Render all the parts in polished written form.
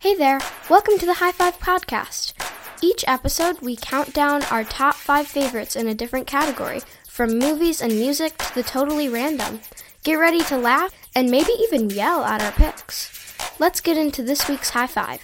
Hey there, welcome to the High Five Podcast. Each episode, we count down our top 5 favorites in a different category, from movies and music to the totally random. Get ready to laugh and maybe even yell at our picks. Let's get into this week's High Five.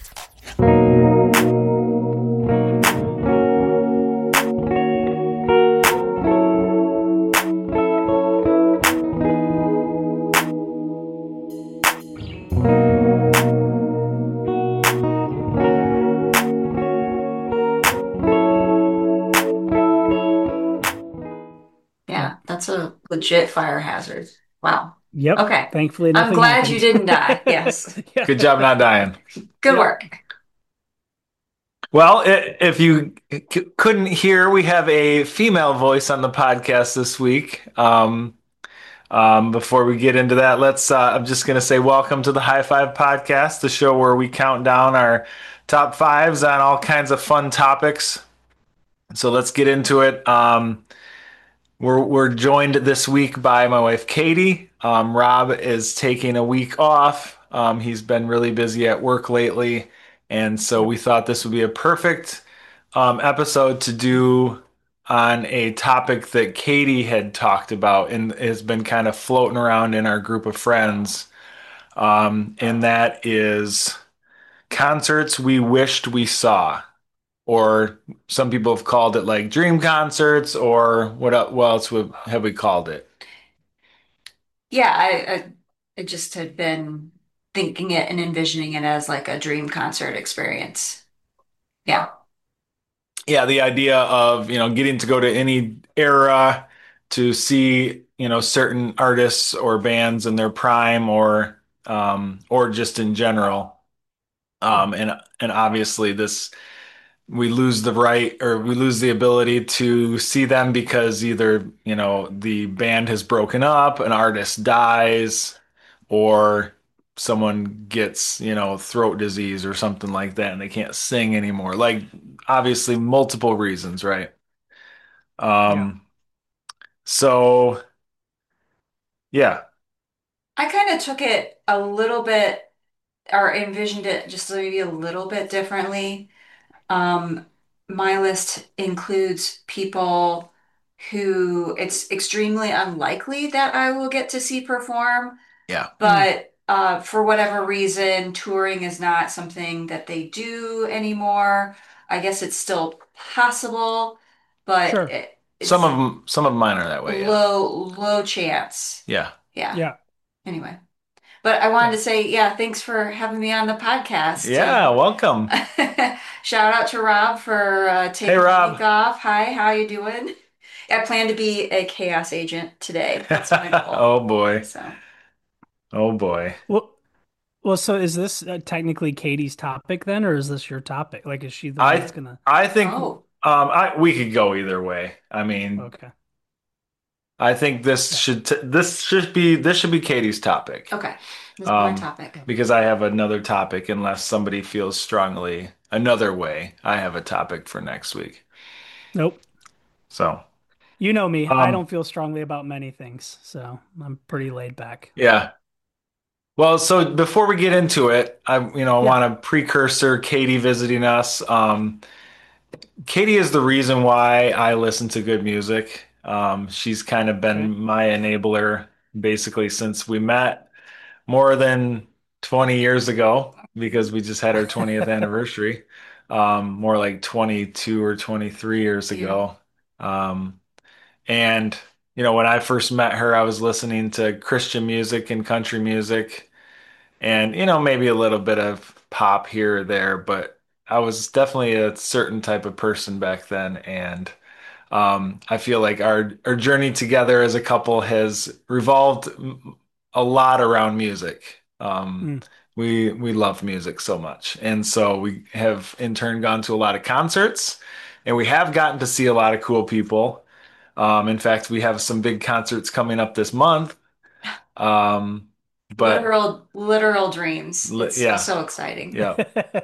That's a legit fire hazard. Wow. Yep. Okay. Thankfully, I'm nothing glad happened. you didn't die. Yes. Yeah. Good job not dying. Good Yep. work. Well, if you couldn't hear, we have a female voice on the podcast this week. Before we get into that, I'm just going to say welcome to the High Five Podcast, the show where we count down our top fives on all kinds of fun topics. So let's get into it. We're joined this week by my wife, Katie. Rob is taking a week off. He's been really busy at work lately. And so we thought this would be a perfect episode to do on a topic that Katie had talked about and has been kind of floating around in our group of friends. And that is concerts we wished we saw. Or some people have called it like dream concerts, or what else have we called it? Yeah, I just had been thinking it and envisioning it as like a dream concert experience. Yeah. Yeah, the idea of, getting to go to any era to see, certain artists or bands in their prime or just in general. And obviously we lose the right or we lose the ability to see them because either, the band has broken up, an artist dies, or someone gets, throat disease or something like that and they can't sing anymore. Like obviously multiple reasons, right? Yeah. So yeah. I kind of took it a little bit or envisioned it just maybe a little bit differently. Um, my list includes people who it's extremely unlikely that I will get to see perform, Yeah. but for whatever reason, touring is not something that they do anymore. I guess it's still possible, but Sure. it's Some of mine are that way, yeah. low chance. Yeah. Yeah. Yeah. Anyway, but I wanted Yeah. to say, yeah, thanks for having me on the podcast. Yeah, welcome. Shout out to Rob for taking Hey, the Rob. week off. Hi, how you doing? I plan to be a chaos agent today. That's my goal. Oh boy. So, Oh boy. Well, so is this technically Katie's topic then, or is this your topic? Like, is she the one that's gonna? I think oh, we could go either way. I mean, Okay. I think this should be Katie's topic. okay. This is my topic. Because I have another topic unless somebody feels strongly another way. I have a topic for next week. Nope. So, You know me. I don't feel strongly about many things, so I'm pretty laid back. yeah. Well, so before we get into it, I want a precursor Katie visiting us. Katie is the reason why I listen to good music. She's kind of been Okay. my enabler basically since we met more than 20 years ago because we just had our 20th anniversary. More like 22 or 23 years ago. And when I first met her, I was listening to Christian music and country music and maybe a little bit of pop here or there, but I was definitely a certain type of person back then. And I feel like our journey together as a couple has revolved a lot around music. Mm. We love music so much, and so we have in turn gone to a lot of concerts, and we have gotten to see a lot of cool people. In fact, we have some big concerts coming up this month. But Literal dreams. It's yeah, so exciting. yeah.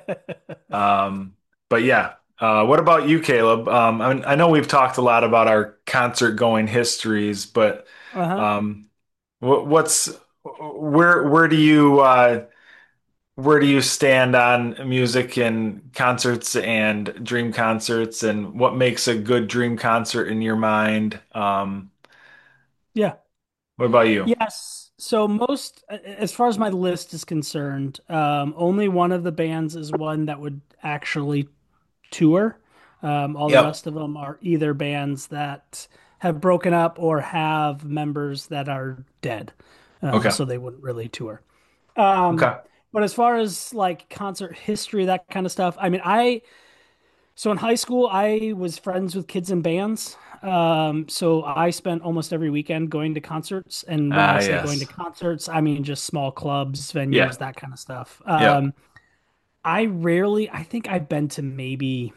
But yeah, what about you, Caleb? I know we've talked a lot about our concert going histories, but Uh-huh. what's where do you where do you stand on music and concerts and dream concerts, and what makes a good dream concert in your mind? Yeah. What about you? Yes. So as far as my list is concerned, only one of the bands is one that would actually tour. All the Yep. rest of them are either bands that have broken up or have members that are dead. Okay. So they wouldn't really tour. Um, Okay. but as far as like concert history, that kind of stuff, I mean, so in high school, I was friends with kids in bands. So I spent almost every weekend going to concerts. And when I Ah, say going to yes. concerts, I mean just small clubs, Yeah. venues, that kind of stuff. Yep. I think I've been to maybe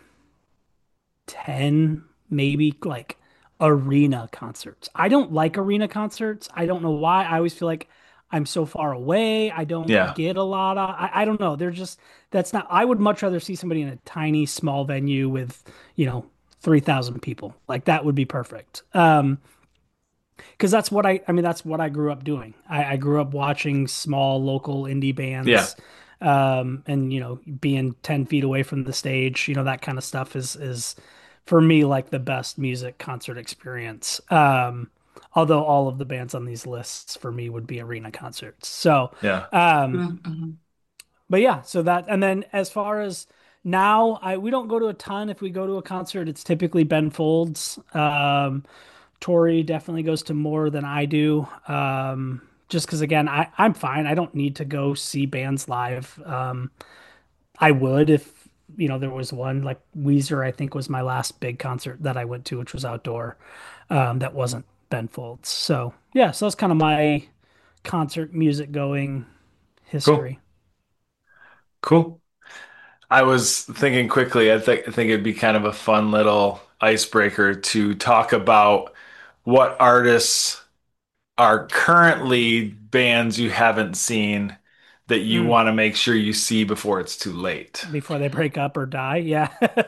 10, maybe like arena concerts. I don't like arena concerts. I don't know why. I always feel like I'm so far away. I don't Yeah. get a lot of, I don't know. They're just, that's not, I would much rather see somebody in a tiny, small venue with, you know, 3,000 people. Like that would be perfect. Because I mean, that's what I grew up doing. I grew up watching small local indie Yeah. bands, and you know, being 10 feet away from the stage, you know, that kind of stuff is for me like the best music concert experience. Although all of the bands on these lists for me would be arena concerts. So, Yeah. um, Mm-hmm. but yeah, so that, and then as far as now, we don't go to a ton. If we go to a concert, it's typically Ben Folds. Tori definitely goes to more than I do. Just because again, I'm fine. I don't need to go see bands live. I would if you know there was one like Weezer. I think was my last big concert that I went to, which was outdoor. That wasn't Ben Folds. So yeah, so that's kind of my concert music going Cool. history. Cool. I was thinking quickly, I think it'd be kind of a fun little icebreaker to talk about what artists are currently bands you haven't seen that you Mm, want to make sure you see before it's too late. before they break up or die. Yeah.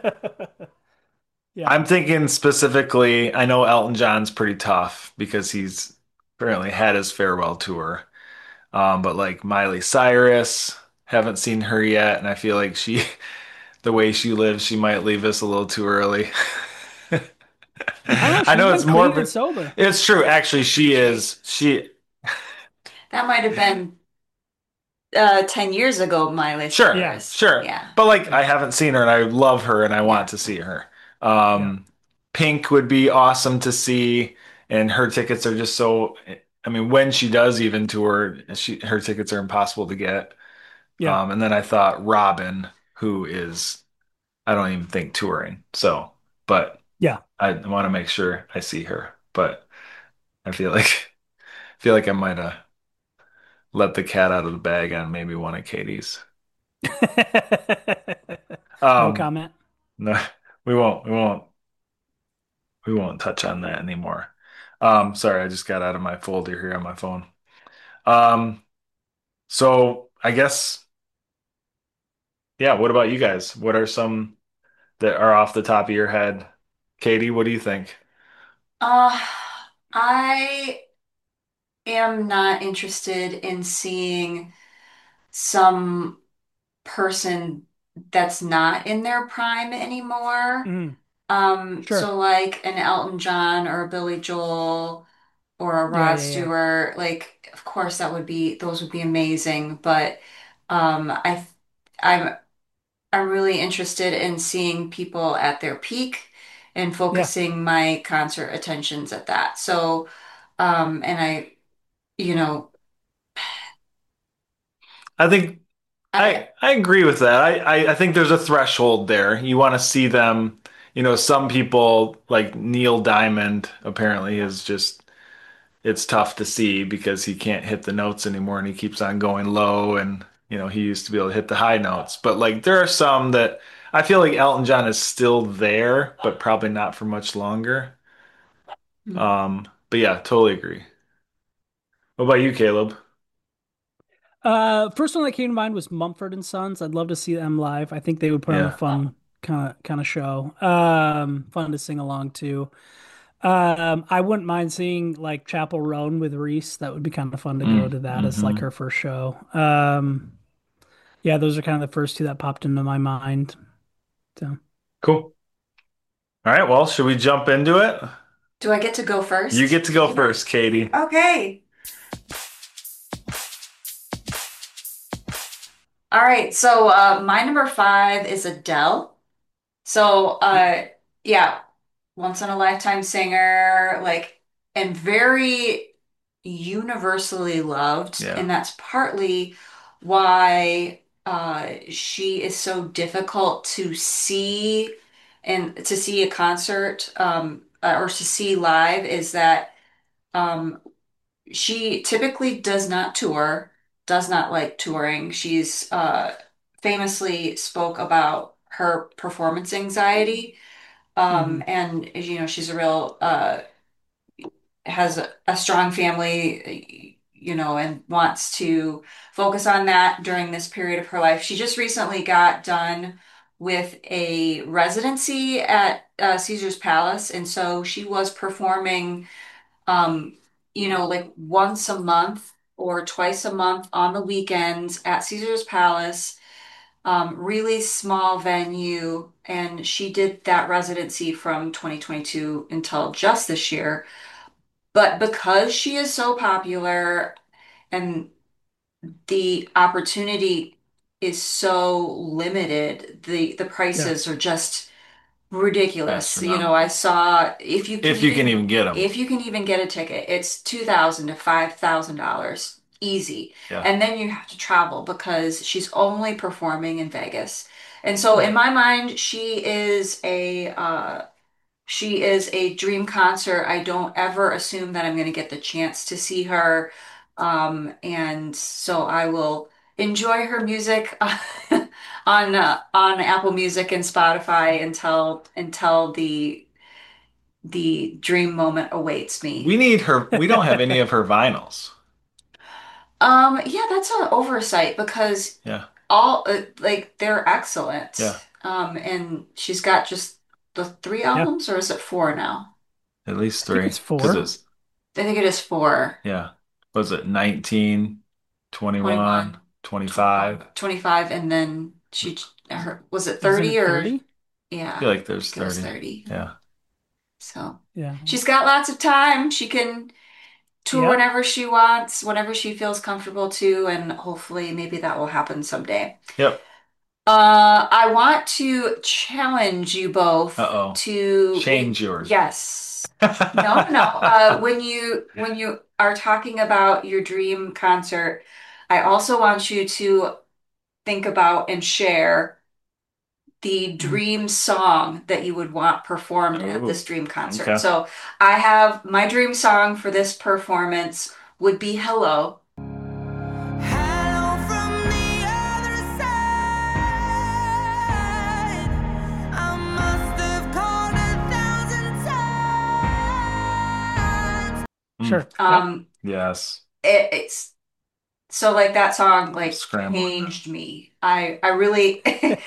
Yeah. I'm thinking specifically, I know Elton John's pretty tough because he's currently had his farewell tour. But like Miley Cyrus, haven't seen her yet, and I feel like the way she lives, she might leave us a little too early. I don't know. I She's know been it's clean and morbid. sober. It's true. Actually, she is. That might have been 10 years ago, Miley Sure, Yeah. Cyrus. sure. Yeah. But like, I Yeah. haven't seen her and I love her and I want Yeah. to see her. Yeah. Pink would be awesome to see, and her tickets are just so, I mean, when she does even tour, her tickets are impossible to get. Yeah. And then I thought Robin, who is, I don't even think touring. So, but Yeah. I want to make sure I see her. But I feel like, feel like I might have let the cat out of the bag on maybe one of Katie's. No Um, comment. no, we won't touch on that anymore. Sorry, I just got out of my folder here on my phone. Um, so I guess, yeah, what about you guys? What are some that are off the top of your head? Katie, what do you think? Uh, I am not interested in seeing some person that's not in their prime anymore. Mm, So sure. like an Elton John or a Billy Joel or a Yeah, Rod yeah, yeah. Stewart, like of course those would be amazing, but I I'm I'm really interested in seeing people at their peak and Yeah. focusing my concert attentions at that. So and you know, I think I I agree with that. I think there's a threshold there. You want to see them, some people like Neil Diamond apparently is just it's tough to see because he can't hit the notes anymore and he keeps on going low and he used to be able to hit the high notes. But like there are some that I feel like Elton John is still there, but probably not for much longer. But yeah, totally agree. What about you, Caleb? First one that came to mind was Mumford and Sons. I'd love to see them live. I think they would put on a Yeah. fun kind of show. Fun to sing along to. I wouldn't mind seeing like Chapel Roan with Reese. That would be kind of fun to go to that as like Mm-hmm. her first show. Yeah, those are kind of the first two that popped into my mind. So Cool. All right, well, should we jump into it? Do I get to go You first? get to go first, Katie. Okay. All right. So my number five is Adele. So yeah, once in a lifetime singer, like, and very universally loved. Yeah. And that's partly why she is so difficult to see and to see a concert or to see live is that um, she typically does not tour, does not like touring. She's famously spoke about her performance anxiety. mhm. And she's a real has a strong family, and wants to focus on that during this period of her life. She just recently got done with a residency at Caesar's Palace, and so she was performing um, like once a month or twice a month on the weekends at Caesar's Palace, really small venue. And she did that residency from 2022 until just this year. But because she is so popular and the opportunity is so limited, the Yeah, prices are just ridiculous. I Astronomical. saw If you can even get them. if you can even get a ticket, it's $2,000 to $5,000 easy. Yeah. And then you have to travel because she's only performing in Vegas. And so in right. my mind, she is a dream concert. I don't ever assume that I'm going to get the chance to see her. And so I will enjoy her music on Apple Music and Spotify until the dream moment awaits We me. need her. We don't have any of her vinyls. Yeah, that's an oversight because Yeah. all like they're excellent. Yeah. And she's got just the three Yeah, albums, or is it four now? At least I think three. it's Because four. it's, I think it is four. yeah. Was it 19, 21, 21, 25? 25, and then was it Isn't 30 it or 30? I yeah, feel like I there's think it was 30. 30. Yeah. So Yeah. she's got lots of time. She can tour Yep. whenever she wants, whenever she feels comfortable to, and hopefully maybe that will happen someday. Yep. I want to challenge you both Uh-oh. to Change yours. yes. No, no. When you are talking about your dream concert, I also want you to think about and share the Mhm. dream song that you would want performed at this Oh, dream concert. okay. So I have my dream song for this performance would be Hello. Hello from the other side. I must have called 1,000 times. Mm, Sure. Yep. Um, yes. it's so like that song like Scrambling now. changed me. I really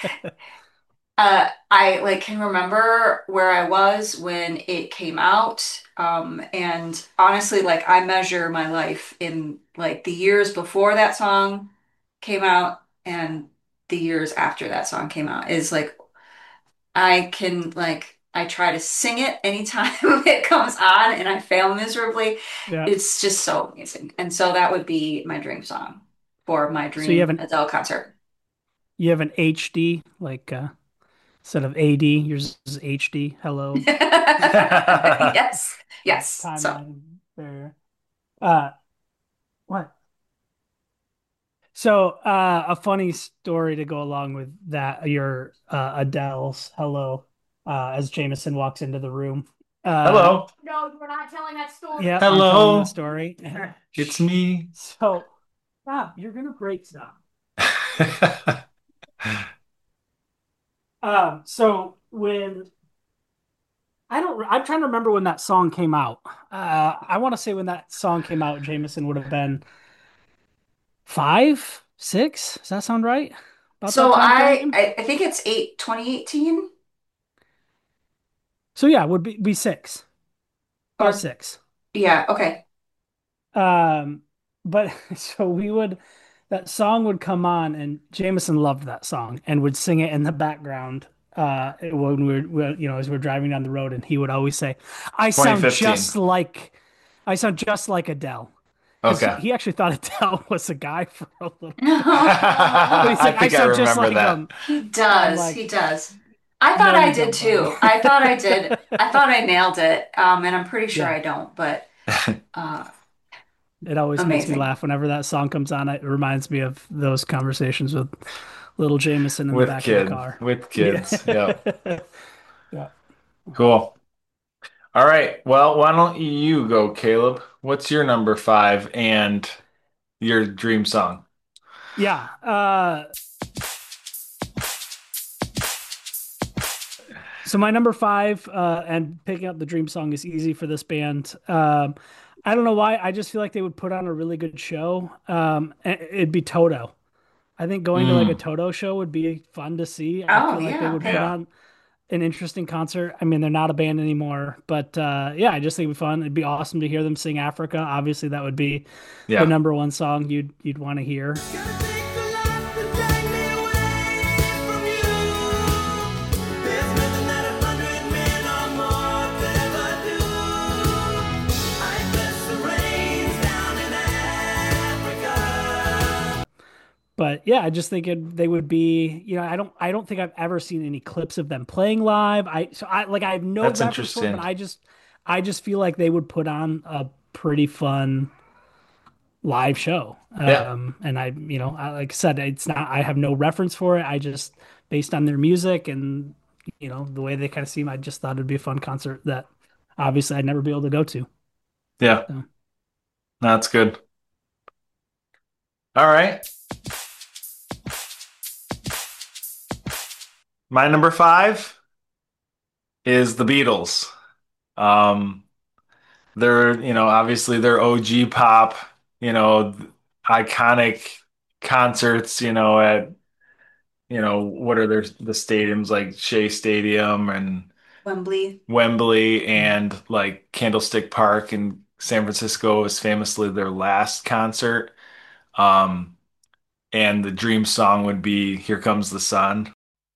I like can remember where I was when it came out. And honestly, like I measure my life in like the years before that song came out and the years after that song came out is like I try to sing it anytime it comes on and I fail miserably. Yeah. It's just so amazing. And so that would be my dream song for my So you have dream an Adele concert. you have an HD like instead of AD, yours is HD. Hello. Yes. Yes. So Timeline there. Uh what? So a funny story to go along with that, your Adele's Hello, as Jameson walks into the room. Hello. No, we're not telling that story. Yeah, I'm telling that Hello. story. It's me. So, stop, you're gonna break stuff. So when I'm trying to remember when that song came out. I want to say when that song came out, Jameson would have been five, six. Does that sound right? About that so time I frame? I, I think it's 2018 So yeah, would be six, about or six. yeah, okay. Um, but so that song would come on, and Jameson loved that song and would sing it in the background when as we're driving down the road, and he would always say, "I sound 2015. just like, I sound just like Adele," because he, Okay. he actually thought Adele was a guy for a little bit, but he's I like, "I think I sound just remember like that. him." He I'm does. like, He does. I thought "No, I you did don't, buddy." too. I thought I did. I thought I nailed it. And I'm pretty sure Yeah. I don't, but uh, It always makes me amazing. laugh whenever that song comes on. It reminds me of those conversations with little Jameson in the With back of the car. with Yeah. kids. Yep. Yeah. Cool. All right. Well, why don't you go, Caleb? What's your number five and your dream song? Yeah. So my number five, and picking up the dream song is easy for this band. I don't know why. I just feel like they would put on a really good show. It'd be Toto. I think going to like a Mm, Toto show would be fun to see. I Oh, feel like they yeah. would put Okay. yeah. on an interesting concert. I mean, they're not a band anymore, but yeah, I just think it'd be fun. It'd be awesome to hear them sing Africa. Obviously, that would be the Yeah. number one song you'd want to hear. Gonna take a lot to drag me away from you. There's nothing that 100 men or more could ever do. I bless the rains down in Africa. But yeah, I just think they would be, I don't think I've ever seen any clips of them playing live. I have no That's reference for it, but interesting. I just feel like they would put on a pretty fun live show. Yeah. And like I said, it's not, I have no reference for it. I just, based on their music and, the way they kind of seem, I just thought it'd be a fun concert that obviously I'd never be able to go to. Yeah. So, That's good. All right. My number five is the Beatles. Um, obviously they're OG pop, you know, iconic concerts, at, what are the stadiums like Shea Stadium and Wembley. Wembley and like Candlestick Park in San Francisco is famously their last concert. Um, and the dream song would be Here Comes the Sun.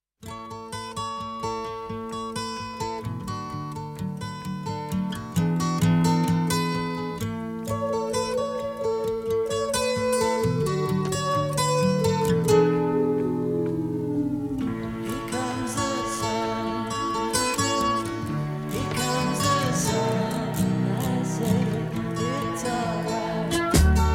Here comes the sun. Here comes the sun. I say it's alright.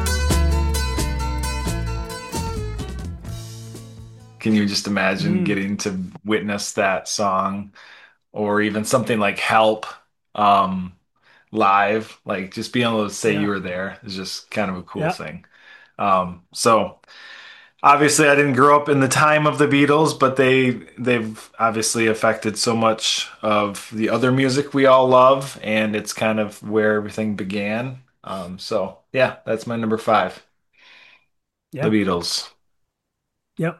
Can you just imagine mm, getting to witness that song or even something like Help um, live? Like just being able to say you yeah, were there is just kind of a cool yeah, thing. So obviously I didn't grow up in the time of the Beatles, but they've obviously affected so much of the other music we all love, and it's kind of where everything began. So yeah, that's my number five, the yeah, Beatles. yep.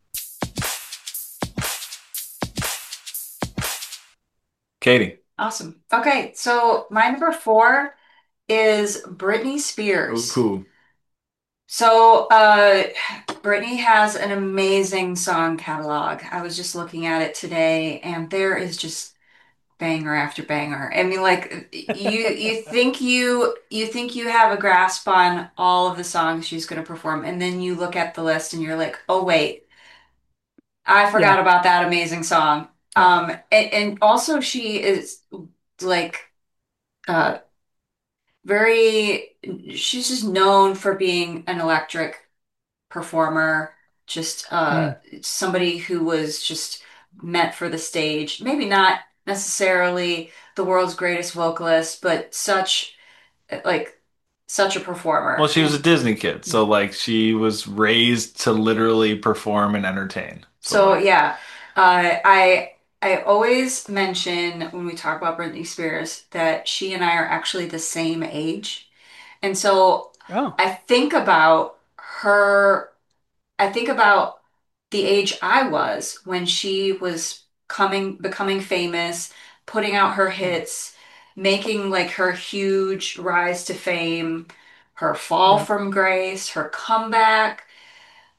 Katie. Awesome. Okay, so my number four is Britney Oh, Spears. cool. So, Britney has an amazing song catalog. I was just looking at it today, and there is just banger after banger. I mean, like you think you have a grasp on all of the songs she's going to perform, and then you look at the list and you're like, oh wait, I forgot Yeah, about that amazing song. yeah, And also she is like uh very she's just known for being an electric performer, just mm, somebody who was just meant for the stage. Maybe not necessarily the world's greatest vocalist, but like such a Well, performer. she was a And Disney kid, yeah, so like she was raised to literally perform and entertain. So so like, yeah, I always mention when we talk about Britney Spears that she and I are actually the same age. And so oh, I think about her I think about the age I was when she was becoming famous, putting out her yeah, hits, making like her huge rise to fame, her fall yeah, from grace, her comeback.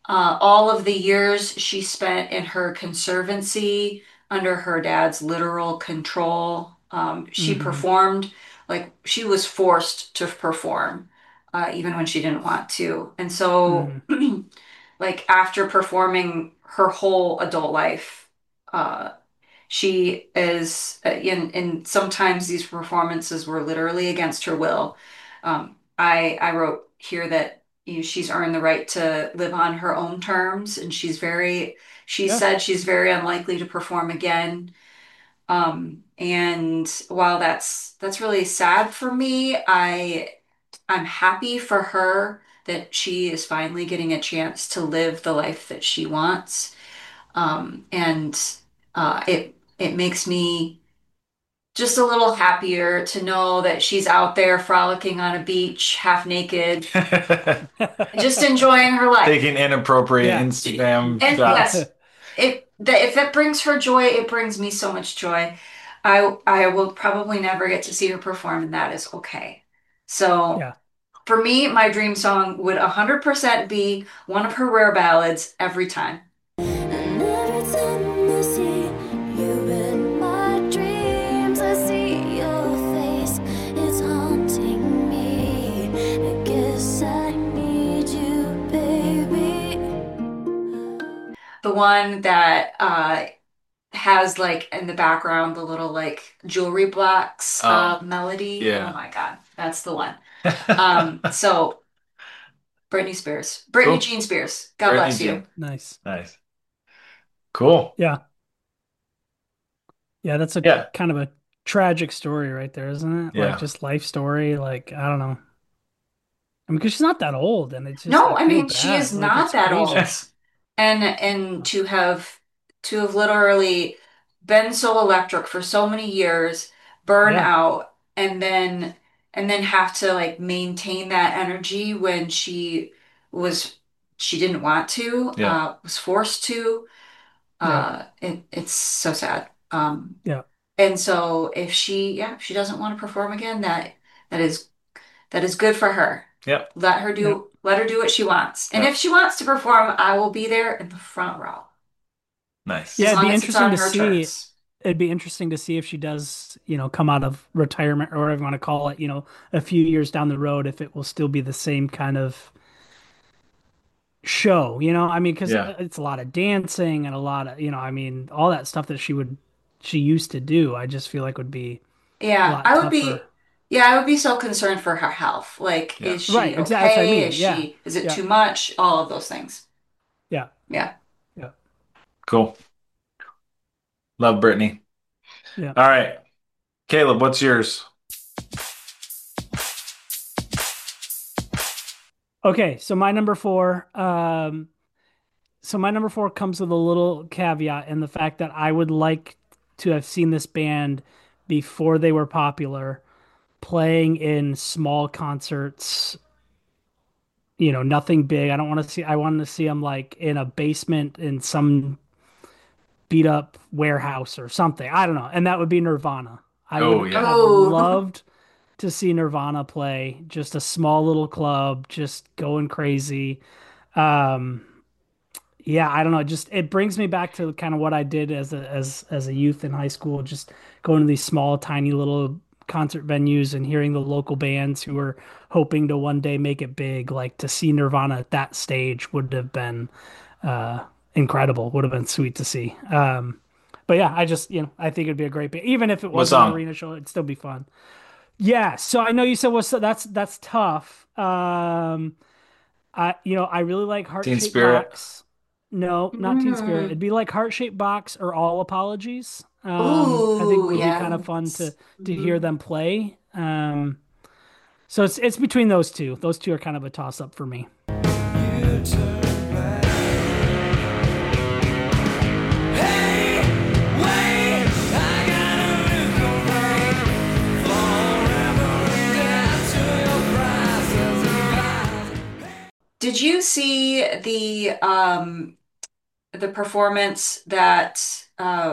All of the years she spent in her conservancy under her dad's literal control. She Hmm. performed like she was forced to perform, even when she didn't want to. And so, Hmm. like after performing her whole adult life, uh, she is and sometimes these performances were literally against her will. I wrote here that she's earned the right to live on her own terms, and she Yeah. said she's very unlikely to perform again. And while that's really sad for me, I'm happy for her that she is finally getting a chance to live the life that she wants. And it makes me just a little happier to know that she's out there frolicking on a beach, half naked, just enjoying her life. Taking inappropriate Yeah. Instagram And shots. yes, if it brings her joy, it brings me so much joy. I will probably never get to see her perform, and that is okay. So Yeah. for me, my dream song would 100% be one of her rare ballads every time. And every time I see you in my dreams, I see your face. It's haunting me. I guess I need you, baby. The one that has like in the background the little like jewelry blocks Oh, melody. Oh yeah. my God, that's the one. So Britney Spears, Britney Cool. Jean Spears, God Brittany bless you. Jean. Nice. Nice. Cool. Yeah. Yeah. That's a Yeah. kind of a tragic story right there, isn't it? Like Yeah. just life story. Like, I don't know. I mean, because she's not that old and it's just, I No, I feel mean she is bad. Like, not it's that old, crazy. and to have literally been so electric for so many years, burn Yeah. out, and then have to like maintain that energy when was she didn't want to, Yeah. was forced to. Yeah. It's so sad. Yeah. And so if she doesn't want to perform again, that is that is good for her. Yep. Yeah. Let her do what she wants. And if Yep. she wants to perform, I will be there in the front row Yeah. as Nice. It'd long be as it's interesting on to her see. terms. It'd be interesting to see if she does, come out of retirement or whatever you want to call it, a few years down the road, if it will still be the same kind of show, I mean, because Yeah. it's a lot of dancing and a lot of, I mean, all that stuff that she used to do, I just feel like would be a Yeah, lot tougher. I would be so concerned for her health. Like, Yeah. is Right. she Exactly. That's what I okay? mean. Yeah. Is it Yeah. too much? All of those things. Yeah. Yeah. Yeah. Cool. Love Brittany. Yeah. All right. Caleb, what's yours? Okay. So my number four comes with a little caveat in the fact that I would like to have seen this band before they were popular, playing in small concerts, nothing big. I wanted to see them like in a basement in some beat up warehouse or something. I don't know. And that would be Nirvana. I Oh, would yeah. have Oh, loved to see Nirvana play, just a small little club, just going crazy. Um, yeah, I don't know. Just it brings me back to kind of what I did as a youth in high school, just going to these small, tiny little concert venues and hearing the local bands who were hoping to one day make it big. Like to see Nirvana at that stage would have been incredible. Would have been sweet to see. But yeah, I just I think it'd be a great band. Even if it What wasn't an song? arena show, it'd still be fun. Yeah. So I know you said what's that's tough. I really like Heart Teen Shaped Spirit. Box. No, not Teen Spirit. mm. It'd be like Heart Shaped Box or All Apologies. I think Ooh, would be kind of fun yes. to hear Mhm. them play. So it's between those two. Those two are kind of a toss up for me. You turn back. Hey, wait, I got a little thing. Forever dead to your prices. Did you see the performance that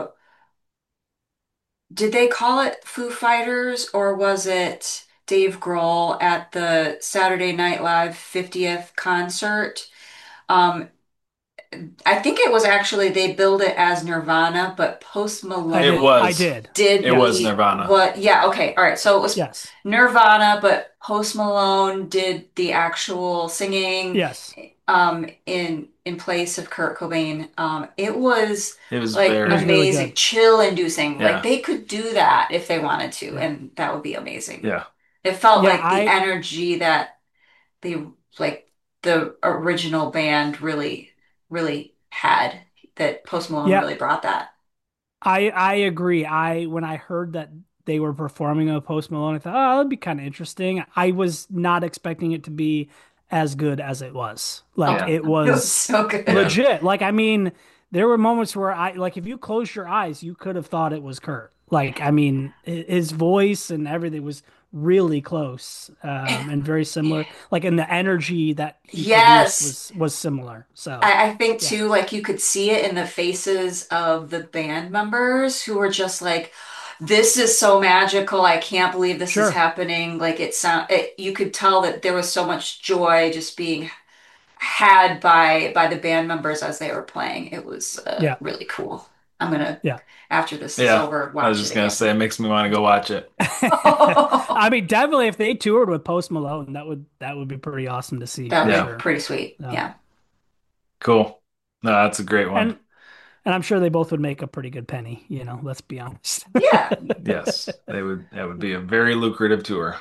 did they call it Foo Fighters or was it Dave Grohl at the Saturday Night Live 50th concert? Um, I think it was actually they billed it as Nirvana, but Post I It Malone did. I was. did. did It was Yes. Nirvana. what? Yeah, okay, all right. So it was Yes. Nirvana, but Post Malone did the actual singing Yes. in place of Kurt Cobain. It was It was like It was very, really amazing, good. chill-inducing. Like yeah, they could do that if they wanted to, Yeah. and that would be amazing. yeah, It felt Yeah. like the energy that they like the original band really had that Post Malone Yeah. really brought that. I agree. When I heard that they were performing a Post Malone, I thought, oh, that'd be kind of interesting. I was not expecting it to be as good as it was. Like Oh, yeah, it it was was so good. yeah, legit. Like I mean, there were moments where if you closed your eyes, you could have thought it was Kurt. Like I mean, his voice and everything was really close, and very similar. Like and the energy that he produced Yes. was similar. So I think yeah, too, like you could see it in the faces of the band members who were just like, this is so magical. I can't believe this is sure. happening. Like you could tell that there was so much joy just being had by the band members as they were playing. It was Yeah, really cool. I'm gonna, yeah. after this is yeah. over, I was watch it just gonna again. say, it makes me want to go watch it. I mean, definitely if they toured with Post Malone, that would be pretty awesome to see That for would be Yeah, sure. pretty sweet. No. Yeah. cool. No, that's a great one. And and I'm sure they both would make a pretty good penny, let's be honest. Yeah. Yes, they would. That would be a very lucrative tour.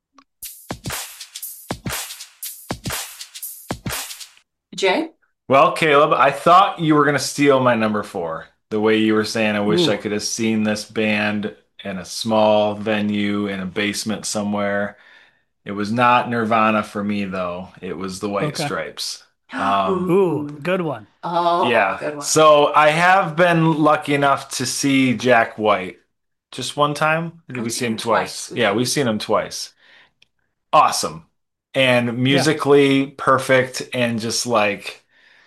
Jay? Well, Caleb, I thought you were gonna steal my number four. The way you were saying, I wish I Ooh, could have seen this band in a small venue in a basement somewhere. It was not Nirvana for me, though. It was the White okay. Stripes. Um, Ooh, Ooh. good one. Oh, yeah. good one. So I have been lucky enough to see Jack White just one time. Or did we We've see seen him him twice. twice? We've Yeah, seen we've seen him twice. Awesome. And Yeah. musically perfect and just like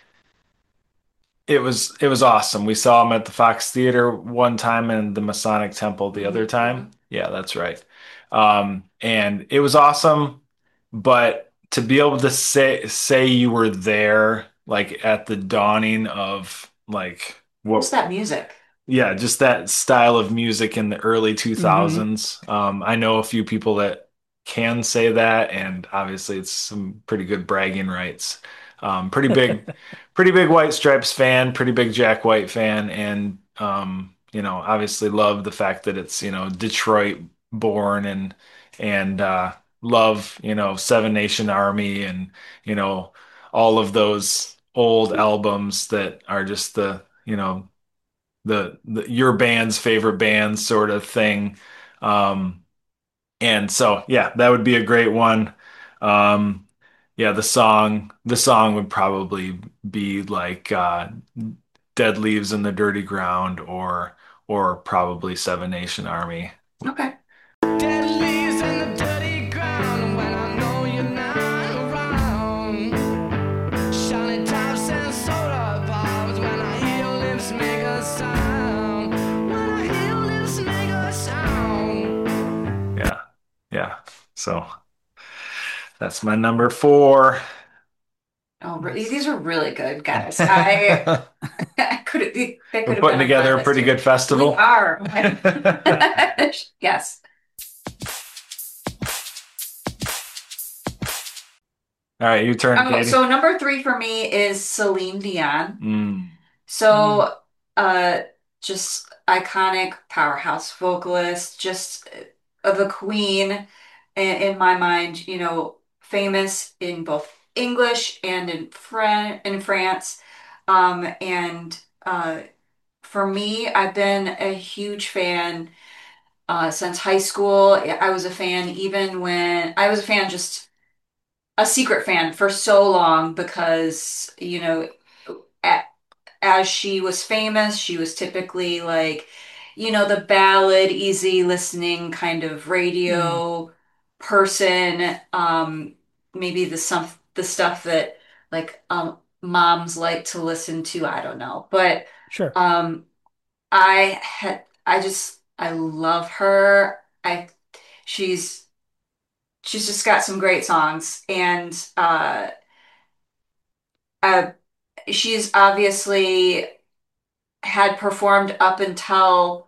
it was awesome. We saw him at the Fox Theater one time and the Masonic Temple the other time. Mhm. Yeah, that's right. And it was awesome, but to be able to say you were there like at the dawning of like Just what that music. yeah, just that style of music in the early Hmm. 2000s. I know a few people that can say that, and obviously it's some pretty good bragging rights. Pretty big, pretty big White Stripes fan, pretty big Jack White fan, and obviously love the fact that it's Detroit born and love Seven Nation Army and you know all of those old albums that are just the your band's favorite band sort of thing. Um, and so yeah, that would be a great one. Um, yeah, the song would probably be like Dead Leaves in the Dirty Ground or probably Seven Nation Army. Okay. Dead leaves in the dirty ground when I know you're not around. Shiny tops and soda pops when I hear your lips make a sound. When I hear your lips make a sound. Yeah. Yeah. So that's my number four. Oh, Nice. these are really good, guys. We're I could they could have putting been on my together a list pretty too. good We festival. are. Oh my Yeah. gosh. Yes. All right, you turn, Oh, Katie. so number three for me is Celine Dion. Mm, Mm. So, just iconic powerhouse vocalist, just the queen in my mind, famous in both English and in France. And for me, I've been a huge fan since high school. I was a fan even when I was a fan, just a secret fan for so long because, a- as she was famous, she was typically like, the ballad, easy listening kind of Mm. radio person. Maybe the stuff that like moms like to listen to. I don't know, but Sure. um, I love her. She's she's just got some great songs, and uh, she's obviously had performed up until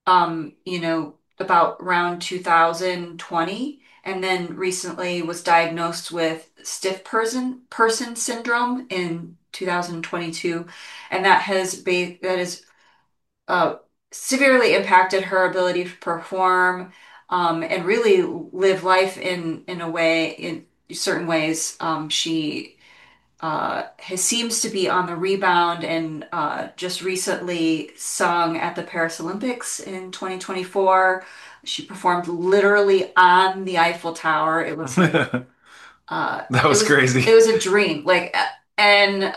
about around 2020, and then recently was diagnosed with stiff person syndrome in 2022, and that has uh, severely impacted her ability to perform and really live life in a way in certain ways. She seems to be on the rebound and just recently sung at the Paris Olympics in 2024. She performed literally on the Eiffel Tower. It was like That was crazy. it was a dream. And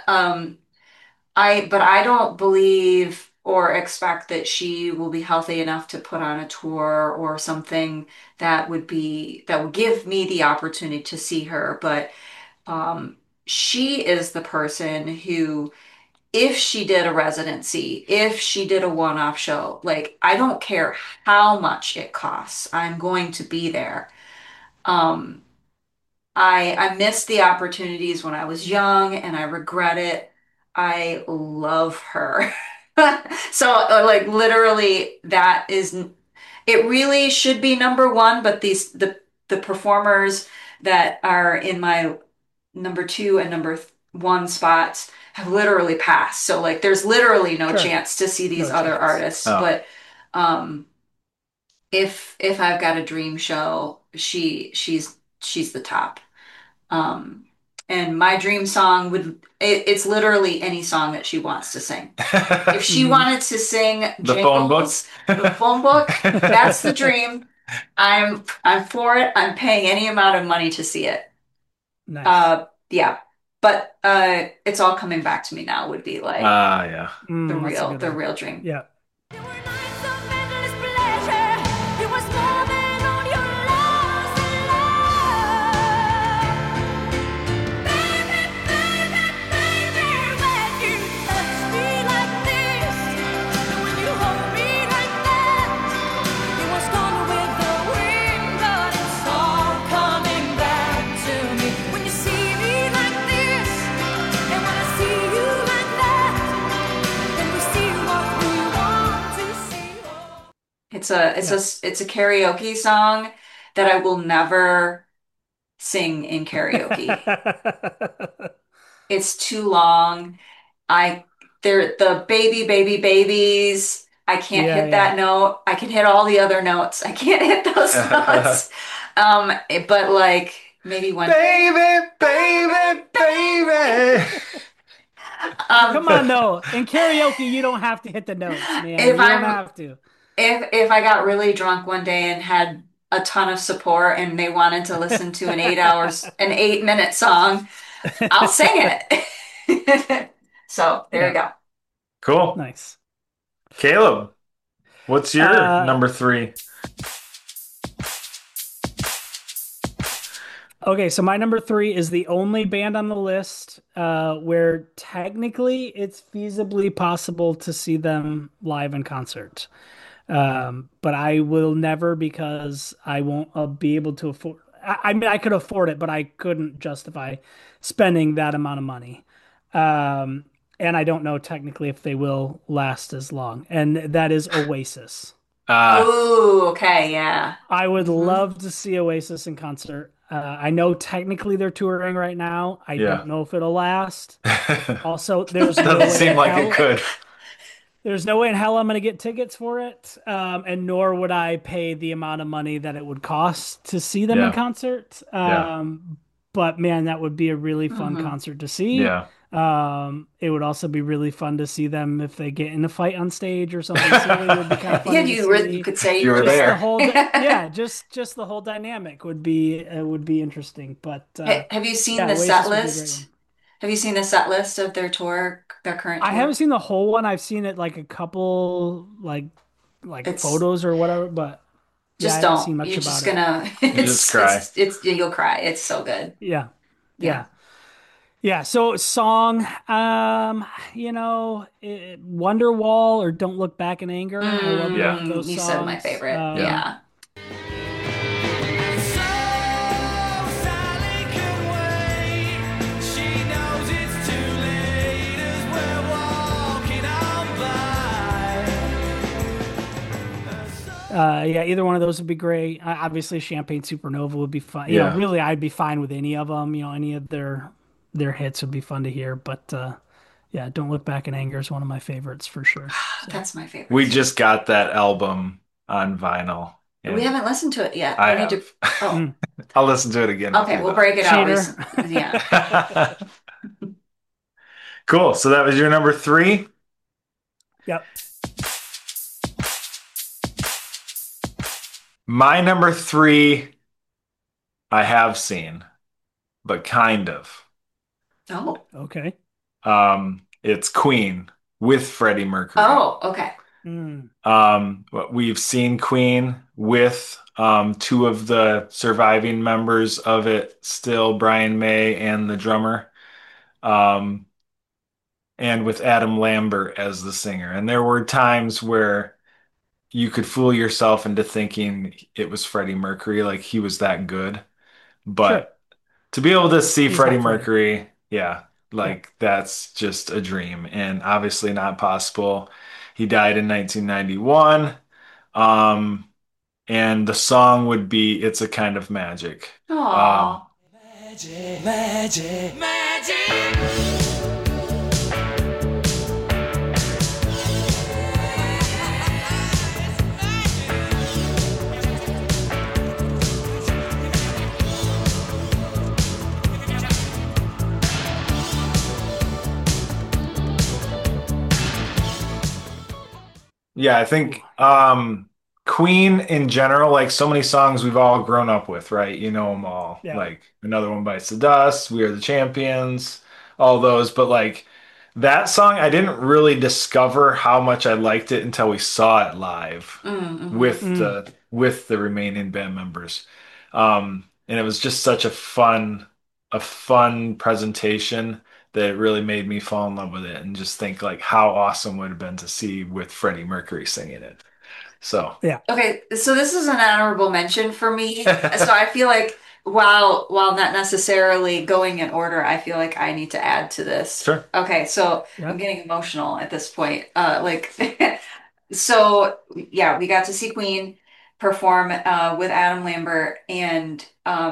but I don't believe or expect that she will be healthy enough to put on a tour or something that would give me the opportunity to see her. But um, she is the person who, if she did a residency, if she did a one-off show, like I don't care how much it costs, I'm going to be there. Um, I missed the opportunities when I was young and I regret it. I love her. So like literally it really should be number one, but the performers that are in my number two and one spots have literally passed. So like there's literally no Sure. chance to see these No other chance. artists. Oh. But um if I've got a dream show, she's the top. Um, and my dream song it's literally any song that she wants to sing. If she Mhm. wanted to sing The phone book? Jingles, the phone book, that's the dream. I'm for it. I'm paying any amount of money to see it. Nice. Yeah. But it's all coming back to me now would be like Yeah. That's a good the one. real dream. Yeah. There were nights of endless pleasure. It was more than all your loves and love. Baby, baby, baby, when you touch me like this, and when you hold me like that, it was gone with the wind, but it's all coming back to me. When you see me like this, and when I see you like that, then we see what we want to see. It's a karaoke song that I will never sing in karaoke. It's too long. I they're the baby babies. I can't Yeah, hit yeah. that note. I can hit all the other notes. I can't hit those notes. But like maybe one day. Baby, baby. Come on, though. In karaoke, you don't have to hit the notes, man. If You don't I'm have to. if I got really drunk one day and had a ton of support and they wanted to listen to an 8-minute song, I'll sing it. So there you Yeah. go. Cool. Nice. Caleb, what's your Uh, number three? Okay, so my number three is the only band on the list where technically it's feasibly possible to see them live in concert. But I will never because I won't be able to afford. I mean, I could afford it, but I couldn't justify spending that amount of money. Um, and I don't know technically if they will last as long. And that is Oasis. Ooh, okay, yeah. I would Mhm. love to see Oasis in concert. I know technically they're touring right now. I Yeah. don't know if it'll last. Also, there's no Doesn't way seem in like hell, it could. there's no way in hell I'm going to get tickets for it. And nor would I pay the amount of money that it would cost to see them in Yeah. concert. Yeah. But man, that would be a really fun Mhm. concert to see. Yeah. It would also be really fun to see them if they get in a fight on stage or something silly. It would be kind of fun Yeah, to you see. could say You were were Just the there. whole, yeah, just the whole dynamic would be interesting. But Have you seen yeah, the Oasis set would be a great list? one. Have you seen the set list of their current I haven't tour? seen the whole one. I've seen it like a couple like It's photos or whatever, but yeah, I just haven't don't. seen much You're just about it. gonna You just cry. you'll cry. It's so good. Yeah, Yeah. yeah, yeah. So song, Wonderwall or Don't Look Back in Anger. I love both Yeah. those You said my songs. favorite. Yeah. Yeah. So Sally can wait. She knows it's too late Yeah, either one of those would be great. Obviously, Champagne Supernova would be fun. Yeah. Really, I'd be fine with any of them. Any of their hits would be fun to hear. But yeah, Don't Look Back in Anger is one of my favorites for sure. So That's my favorite We too. just got that album on vinyl. We And haven't listened to it yet. I We need to. have. Oh, mm, I'll listen to it again with okay. you We'll break it out. cheater. Yeah. Cool. So that was your number three. Yep. My number three, I have seen, but kind of. Oh. Okay. It's Queen with Freddie Mercury. Oh. Okay. Mm, We've seen Queen with two of the surviving members of it still, Brian May and the drummer, um, and with Adam Lambert as the singer. And there were times where you could fool yourself into thinking it was Freddie Mercury, like he was that good. sure. But to be able to see He's Freddie not Freddie. Mercury, yeah, Yeah. like that's just a dream and obviously not possible. He died in 1991. Um, and the song would be It's a Kind of Magic. Um, Oh. Magic, magic, magic. yeah, I think Queen in general, like so many songs we've all grown up with, right? You know them all. Yeah. Like Another One Bites the Dust, We Are the Champions, all those. But like that song, I didn't really discover how much I liked it until we saw it live Mm-hmm. Mm, with the remaining band members. And it was just such a fun presentation that it really made me fall in love with it and just think like how awesome would have been to see with Freddie Mercury singing it. So yeah. Okay, so this is an honorable mention for me. So I feel like while not necessarily going in order, I feel like I need to add to this. sure. Okay, so I'm Yep. getting emotional at this point. So yeah, we got to see Queen perform with Adam Lambert, and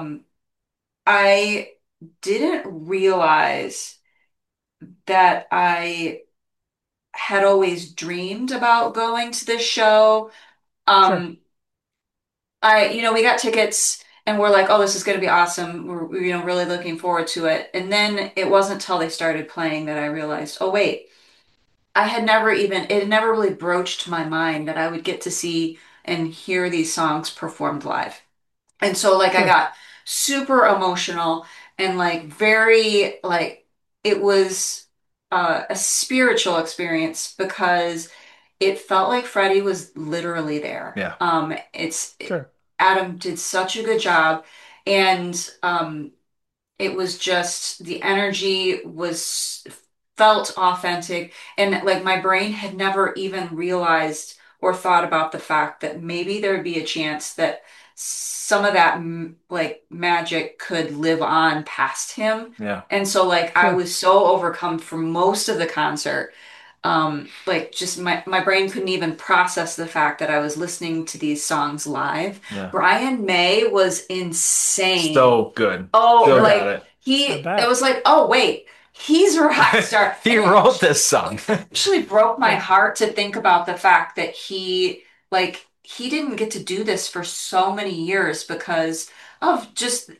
I didn't realize that I had always dreamed about going to this show. Sure. Um, we got tickets and we're like, oh, this is going to be awesome. We're really looking forward to it. And then it wasn't until they started playing that I realized, oh, wait, it had never really broached my mind that I would get to see and hear these songs performed live. And so like I Sure. got super emotional and like very like it was a spiritual experience because it felt like Freddie was literally there. Yeah. Sure. Adam did such a good job and it was just the energy was felt authentic and like my brain had never even realized or thought about the fact that maybe there'd be a chance that some of that like magic could live on past him. Yeah. And so like I Sure. was so overcome for most of the concert. Like just my brain couldn't even process the fact that I was listening to these songs live. Yeah. Brian May was insane. So good. Oh, Still like got it. I it bet. was like, oh wait, he's a rock star. He And it wrote this song. actually broke my Yeah. heart to think about the fact that he didn't get to do this for so many years because of just,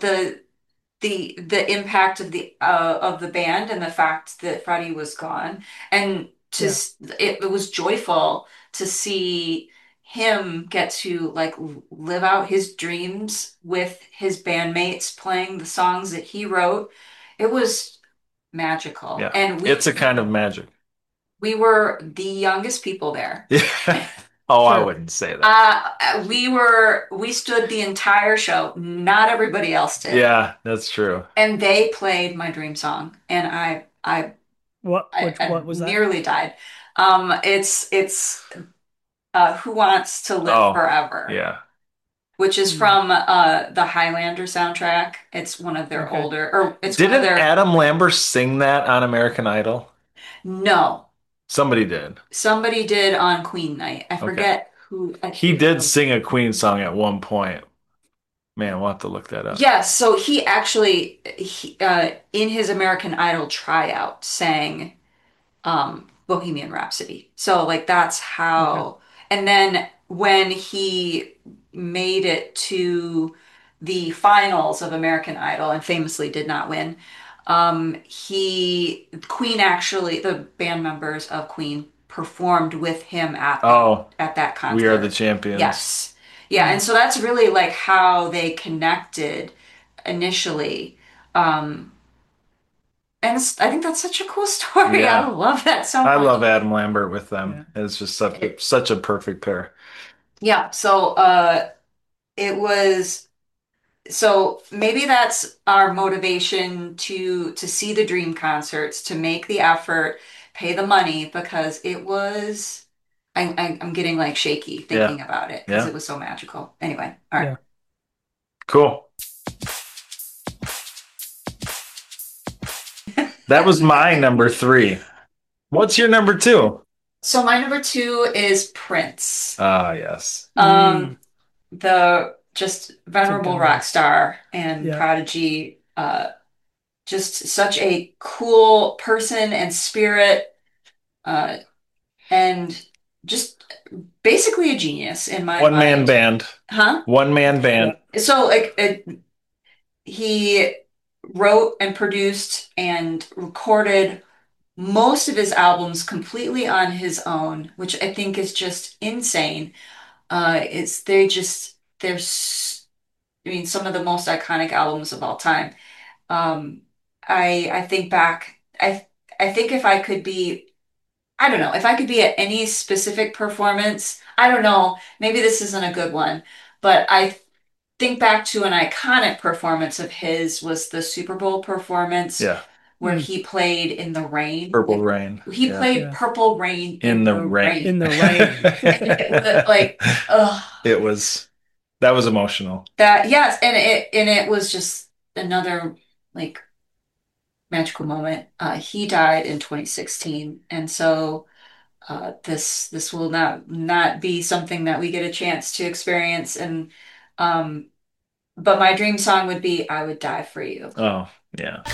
the impact of the band and the fact that Freddie was gone. And Yeah. it was joyful to see him get to like live out his dreams with his bandmates playing the songs that he wrote. It was magical. Yeah. And It's a Kind of Magic. we were the youngest people there. Yeah. Oh, I Sure. wouldn't say that. We stood the entire show. Not everybody else did. Yeah, that's true. And they played my dream song, and I What was that? nearly died. It's Who Wants to Live Oh, Forever, yeah. which is Hmm. from the Highlander soundtrack. It's one of their Okay. older, or it's one of Didn't their Adam Lambert sing that on American Idol? no. Somebody did. Somebody did on Queen Night. I Okay. forget who He did sing a Queen song at one point. Man, we'll have to look that up. Yes, so he actually in his American Idol tryout sang Bohemian Rhapsody. So like that's Okay. how, and then when he made it to the finals of American Idol and famously did not win, Queen actually, the band members of Queen performed with him Oh, at that We Are the concert. Champions. Yes. Yeah, and so that's really like how they connected initially. Um, and I think that's such a cool story. I Yeah. love that so I much. love Adam Lambert with Yeah. them. It's just such a perfect pair. Yeah, so it was so maybe that's our motivation to see the dream concerts, to make the effort, pay the money because it was I'm getting like shaky Yeah. thinking about it because Yeah. it was so magical. Anyway, all right. Yeah. Cool. That was my number 3. What's your number 2? So my number 2 is Prince. Ah, yes. The just venerable good one. rock star and Yeah. prodigy, just such a cool person and spirit, uh, and just basically a genius in my One man mind. band. Huh? One man band. So like he wrote and produced and recorded most of his albums completely on his own, which I think is just insane. It's they're I mean some of the most iconic albums of all time. Um, I think back, I think if I could be, I don't know, if I could be at any specific performance, I don't know, maybe this isn't a good one, but I think back to an iconic performance of his was the Super Bowl performance Yeah. where he played in the rain. Purple Rain. He Yeah. played Yeah. Purple Rain In the rain. In the rain. Like, ugh. That was emotional. That yes, and it was just another like magical moment. He died in 2016, and so this will not be something that we get a chance to experience. And um, but my dream song would be "I Would Die for You." Oh, yeah.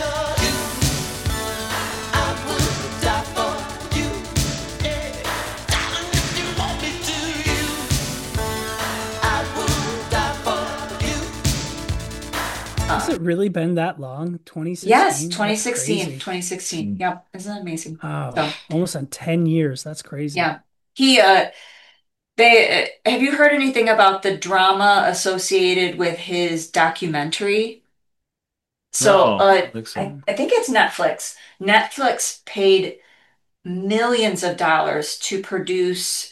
Has it really been that long? 2016? Yes, That's 2016, crazy. 2016. Yep, isn't that amazing? Oh, So almost on 10 years. That's crazy. yeah, he they have you heard anything about the drama associated with his documentary? So, No, I don't think so. I think it's Netflix. Netflix paid millions of dollars to produce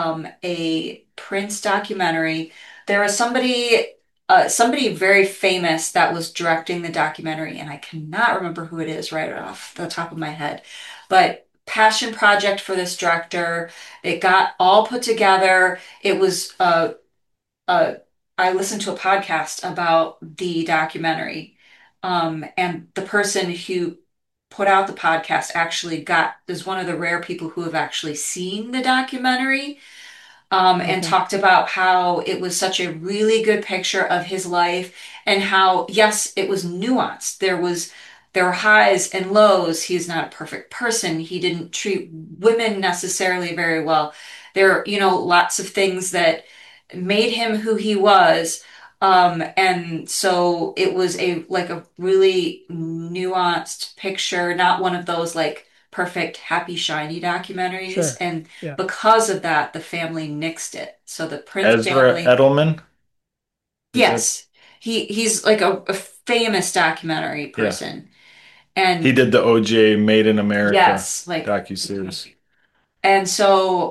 a Prince documentary. There was somebody very famous that was directing the documentary, and I cannot remember who it is right off the top of my head. But passion project for this director. It got all put together. It was uh, I listened to a podcast about the documentary, and the person who put out the podcast actually got is one of the rare people who have actually seen the documentary, and Okay. talked about how it was such a really good picture of his life and how, yes, it was nuanced. There were highs and lows. He's not a perfect person. He didn't treat women necessarily very well. There are, lots of things that made him who he was. And so it was a really nuanced picture, not one of those like perfect, happy, shiny documentaries. Sure. And Yeah. because of that, the family nixed it. So the Prince Ezra family, Edelman? yes, he's like a famous documentary Yeah. person, and He did the OJ Made in America yes, like, docuseries. and so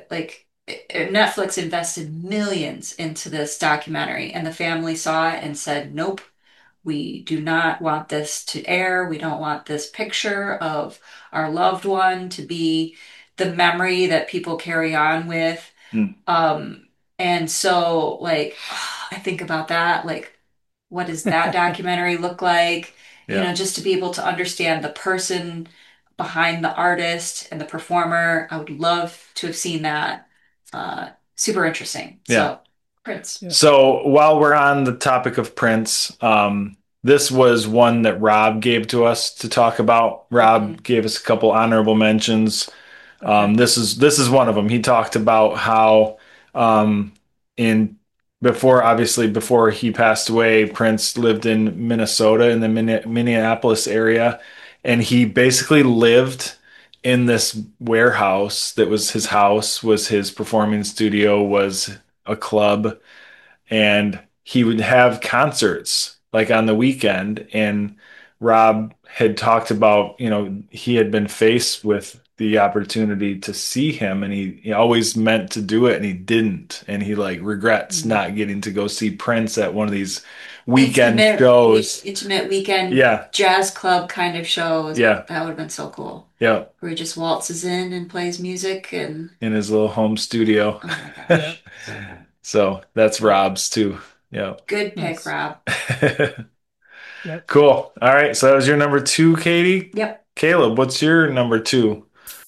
Netflix invested millions into this documentary, and the family saw it and said, "Nope, we do not want this to air. We don't want this picture of our loved one to be the memory that people carry on with." Hmm. And so like I think about that, like what does that documentary look like? Yeah. Just to be able to understand the person behind the artist and the performer. I would love to have seen that. super interesting. Yeah. So Prince. Yeah. So while we're on the topic of Prince, this was one that Rob gave to us to talk about. Rob gave us a couple honorable mentions. Okay. This is one of them. He talked about how in before he passed away, Prince lived in Minnesota in the Minneapolis area, and he basically lived in this warehouse that was his house, was his performing studio, was a club, and he would have concerts like on the weekend. And Rob had talked about, he had been faced with the opportunity to see him, and he always meant to do it and he didn't. And he like regrets not getting to go see Prince at one of these weekend shows. Intimate weekend Yeah. jazz club kind of shows. Yeah. That would have been so cool. Yeah. Where he just waltzes in and plays music and In his little home studio. oh my gosh. So that's Rob's too. Yeah. Good pick, Nice. Rob. Yep. Cool. All right. So that was your number 2, Katie. Yep. Caleb, what's your number 2?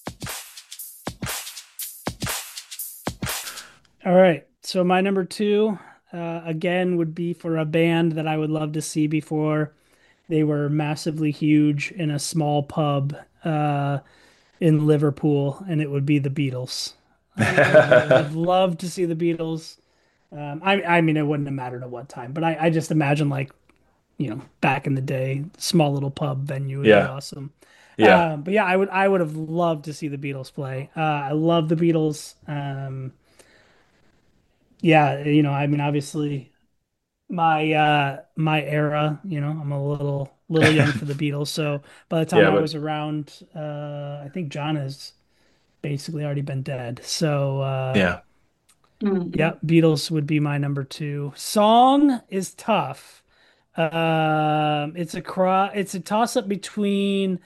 All right. So my number 2, again, would be for a band that I would love to see before they were massively huge in a small pub in Liverpool, and it would be the Beatles. I'd love to see the Beatles. I mean, it wouldn't have mattered at what time, but I just imagine like, back in the day, small little pub venue would be Yeah. awesome. Yeah. But yeah, I would have loved to see the Beatles play. I love the Beatles. Yeah, I mean, obviously my era, I'm a little young for the Beatles. So by the time Yeah, I but was around, I think John has basically already been dead. So yeah. yeah, Beatles would be my number 2. Song is tough. It's a toss up between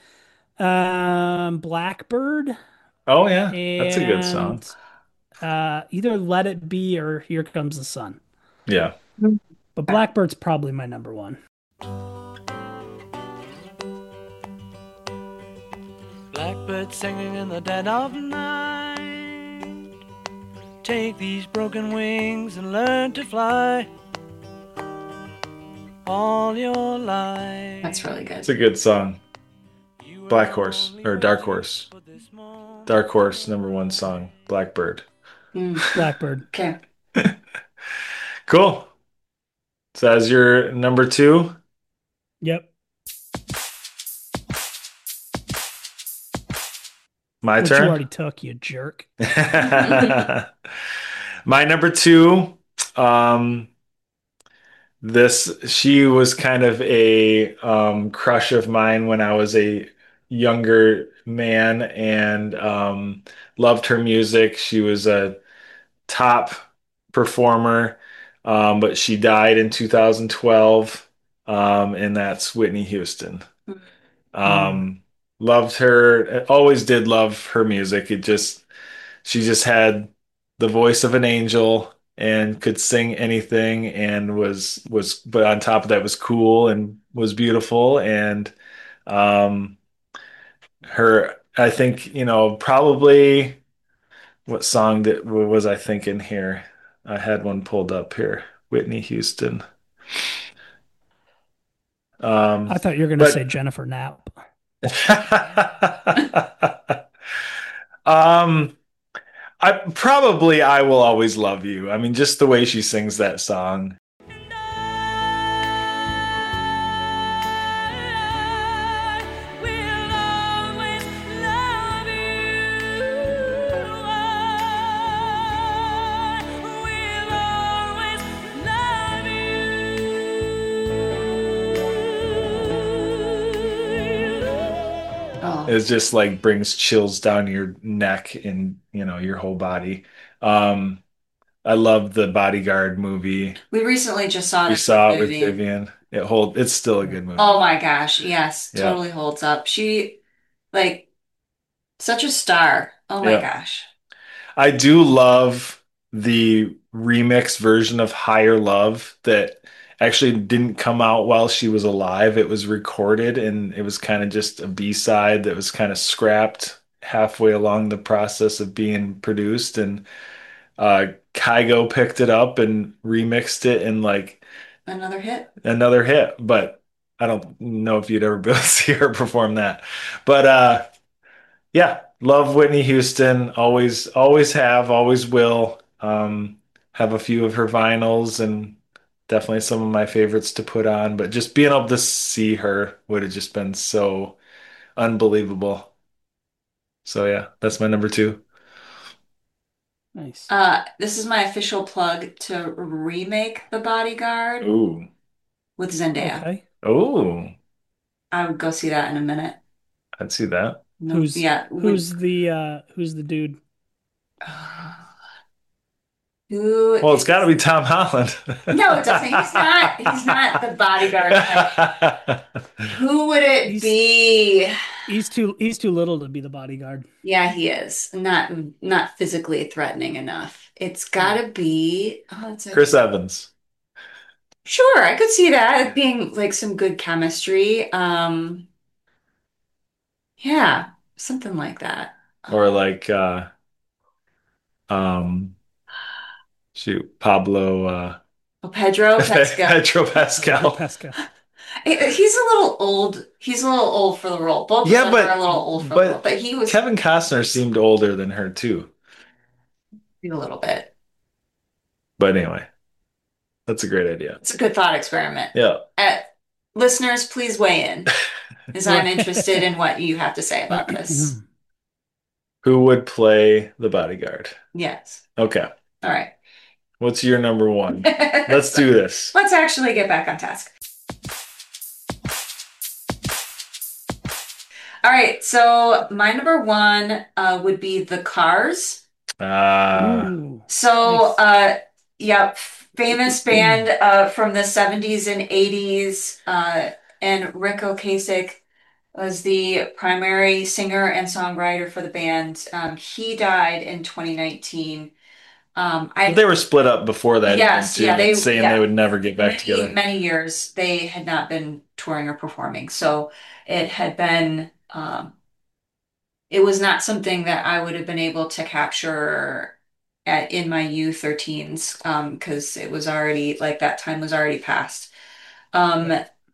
Blackbird Oh yeah. That's a good song. and either Let It Be or Here Comes the Sun. Yeah. But Blackbird's probably my number 1. Blackbird singing in the dead of night. Take these broken wings and learn to fly all your life. That's really It's good. a good song. Black Horse or Dark Horse. Dark Horse, number 1 song, Blackbird. Blackbird. Okay. Cool. So that's your number 2. Yep. My Which you turn. already took, you jerk. My number 2, she was kind of a crush of mine when I was a younger man, and loved her music. She was a top performer, but she died in 2012, and that's Whitney Houston. Loved her, always did love her music. She just had the voice of an angel and could sing anything, and but on top of that was cool and was beautiful. And I think, probably, what song was I thinking here? I had one pulled up here. Whitney Houston. I thought you were going to but- say Jennifer Knapp. I Will Always Love You. I mean, just the way she sings that song. Oh, It just like brings chills down your neck and, your whole body. I love the Bodyguard movie. we recently just saw We this saw it with with Vivian. Vivian. It's still a good movie. Oh my gosh, yes, Yeah. totally holds up. She like such a star. Oh my Yeah. gosh. I do love the remix version of Higher Love that actually didn't come out while she was alive. It was recorded, and it was kind of just a B-side that was kind of scrapped halfway along the process of being produced. And Kygo picked it up and remixed it and like Another hit. another hit, but I don't know if you'd ever be able to see her perform that. But yeah, love Whitney Houston. Always have, always will. Have a few of her vinyls and definitely some of my favorites to put on. But just being able to see her would have just been so unbelievable. So yeah, that's my number two. Nice. This is my official plug to remake The Bodyguard Ooh. with Zendaya. Okay. Oh, I would go see that in a minute. I'd see that. No, Who's yeah, who's the dude? who? Well, it's got to be Tom Holland. No, it doesn't. He's not. He's not the bodyguard type. Who would it He's be? he's too little to be the bodyguard. Yeah, he is not physically threatening enough. It's gotta be. Oh, it's Chris Evans. sure. I could see that being like some good chemistry. Yeah, something like that. Or like um shoot, Pablo Oh, Pedro Pascal. Pedro Pedro Pascal. Pascal. He's a little old. He's a little old for the role. Both of Yeah, them are a little old for the role, but but he was Kevin Costner seemed older than her too. a little bit. But anyway, that's a great idea. It's a good thought experiment. Yeah. Listeners, please weigh in, as I'm interested in what you have to say about this. Who would play the bodyguard? Yes. Okay. All right. What's your number one? Let's do this. Let's actually get back on task. All right. So my number one would be The Cars. Ooh, So, nice. yeah, famous band from the 70s and 80s. And Rick Ocasek was the primary singer and songwriter for the band. He died in 2019. But they were split up before that even Yes, too, yeah, saying they would never get back many, together. many years they had not been touring or performing. So it had been, it was not something that I would have been able to capture in my youth or teens, because it was already like that time was already past. Um,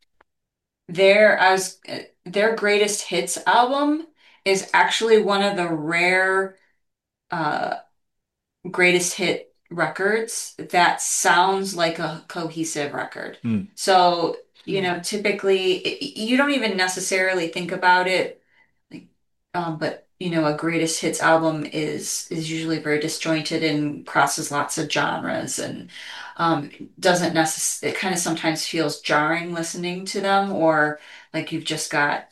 their greatest hits album is actually one of the rare uh, greatest hit records that sounds like a cohesive record. Hmm. So, typically you don't even necessarily think about it, like, but a greatest hits album is usually very disjointed and crosses lots of genres and um, doesn't necessarily, it kind of sometimes feels jarring listening to them, or like you've just got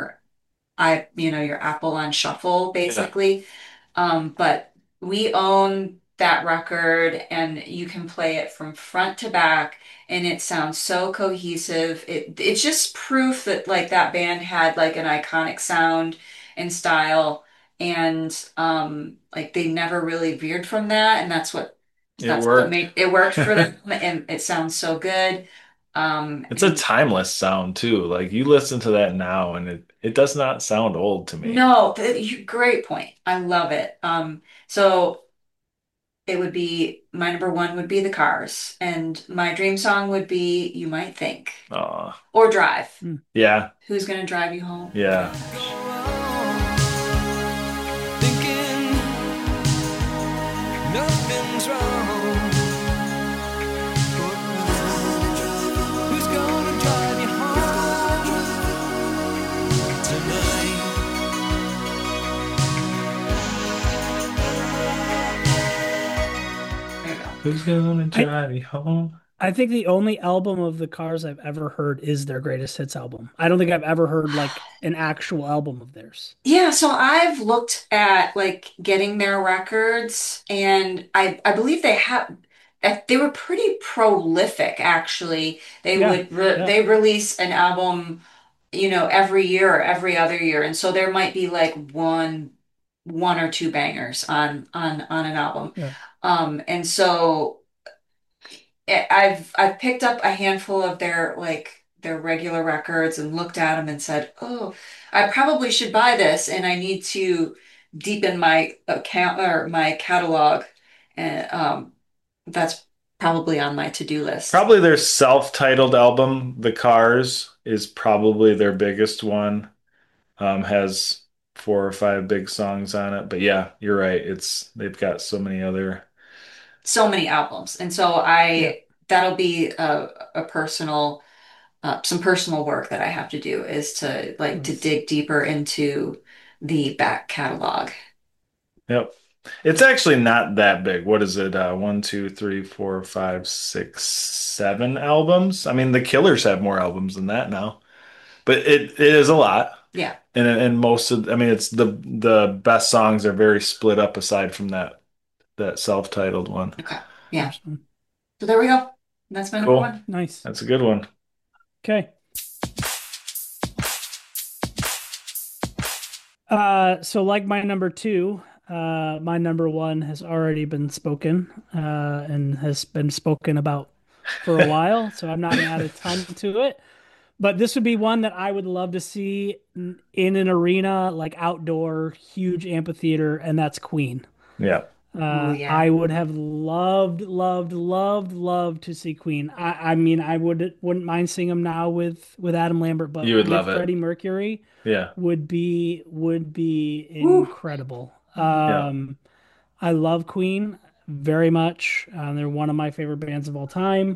your Apple on shuffle basically. But we own that record and you can play it from front to back and it sounds so cohesive. It's just proof that like that band had like an iconic sound and style, and like they never really veered from that, and It that's what worked. made it worked for them and it sounds so good. It's a timeless sound too. Like you listen to that now and it does not sound old to me. No, great point. I love it. So it would be my number one would be The Cars, and my dream song would be You Might Think Aw. or Drive. Yeah. Who's gonna drive you home? Yeah. Thinking nothing's wrong. Who's gonna drive you home tonight? There you go. Who's gonna drive you home? I think the only album of the Cars I've ever heard is their greatest hits album. I don't think I've ever heard like an actual album of theirs. Yeah, so I've looked at like getting their records, and I believe they were pretty prolific actually. Yeah, yeah. They release an album, every year or every other year, and so there might be like one or two bangers on an album. Yeah. And so I've picked up a handful of their regular records and looked at them and said, "Oh, I probably should buy this, and I need to deepen my account or my catalog." And that's probably on my to-do list. Probably their self-titled album, The Cars, is probably their biggest one. Has 4 or 5 big songs on it. But yeah, you're right. They've got so many other. So many albums. And so Yeah. that'll be a personal, some personal work that I have to do is to like to Nice. dig deeper into the back catalog. Yep. It's actually not that big. What is it? One, two, three, four, five, six, 7 albums. I mean, the Killers have more albums than that now, but it is a lot. Yeah. And most of, I mean, it's the best songs are very split up aside from that self-titled one. Okay. Yeah. First one. So there we go. That's my number Cool. one. Nice. That's a good one. Okay. So like my number two, my number one has already been spoken, and has been spoken about for a while, so I'm not gonna add a ton to it. But this would be one that I would love to see in an arena, like outdoor, huge amphitheater, and that's Queen. Yeah. Oh yeah. I would have loved, loved, loved, loved to see Queen. I mean, I wouldn't mind seeing them now with Adam Lambert, You but would with love it. Freddie Mercury Yeah. would be Woo. incredible. Yeah. I love Queen very much. They're one of my favorite bands of all time.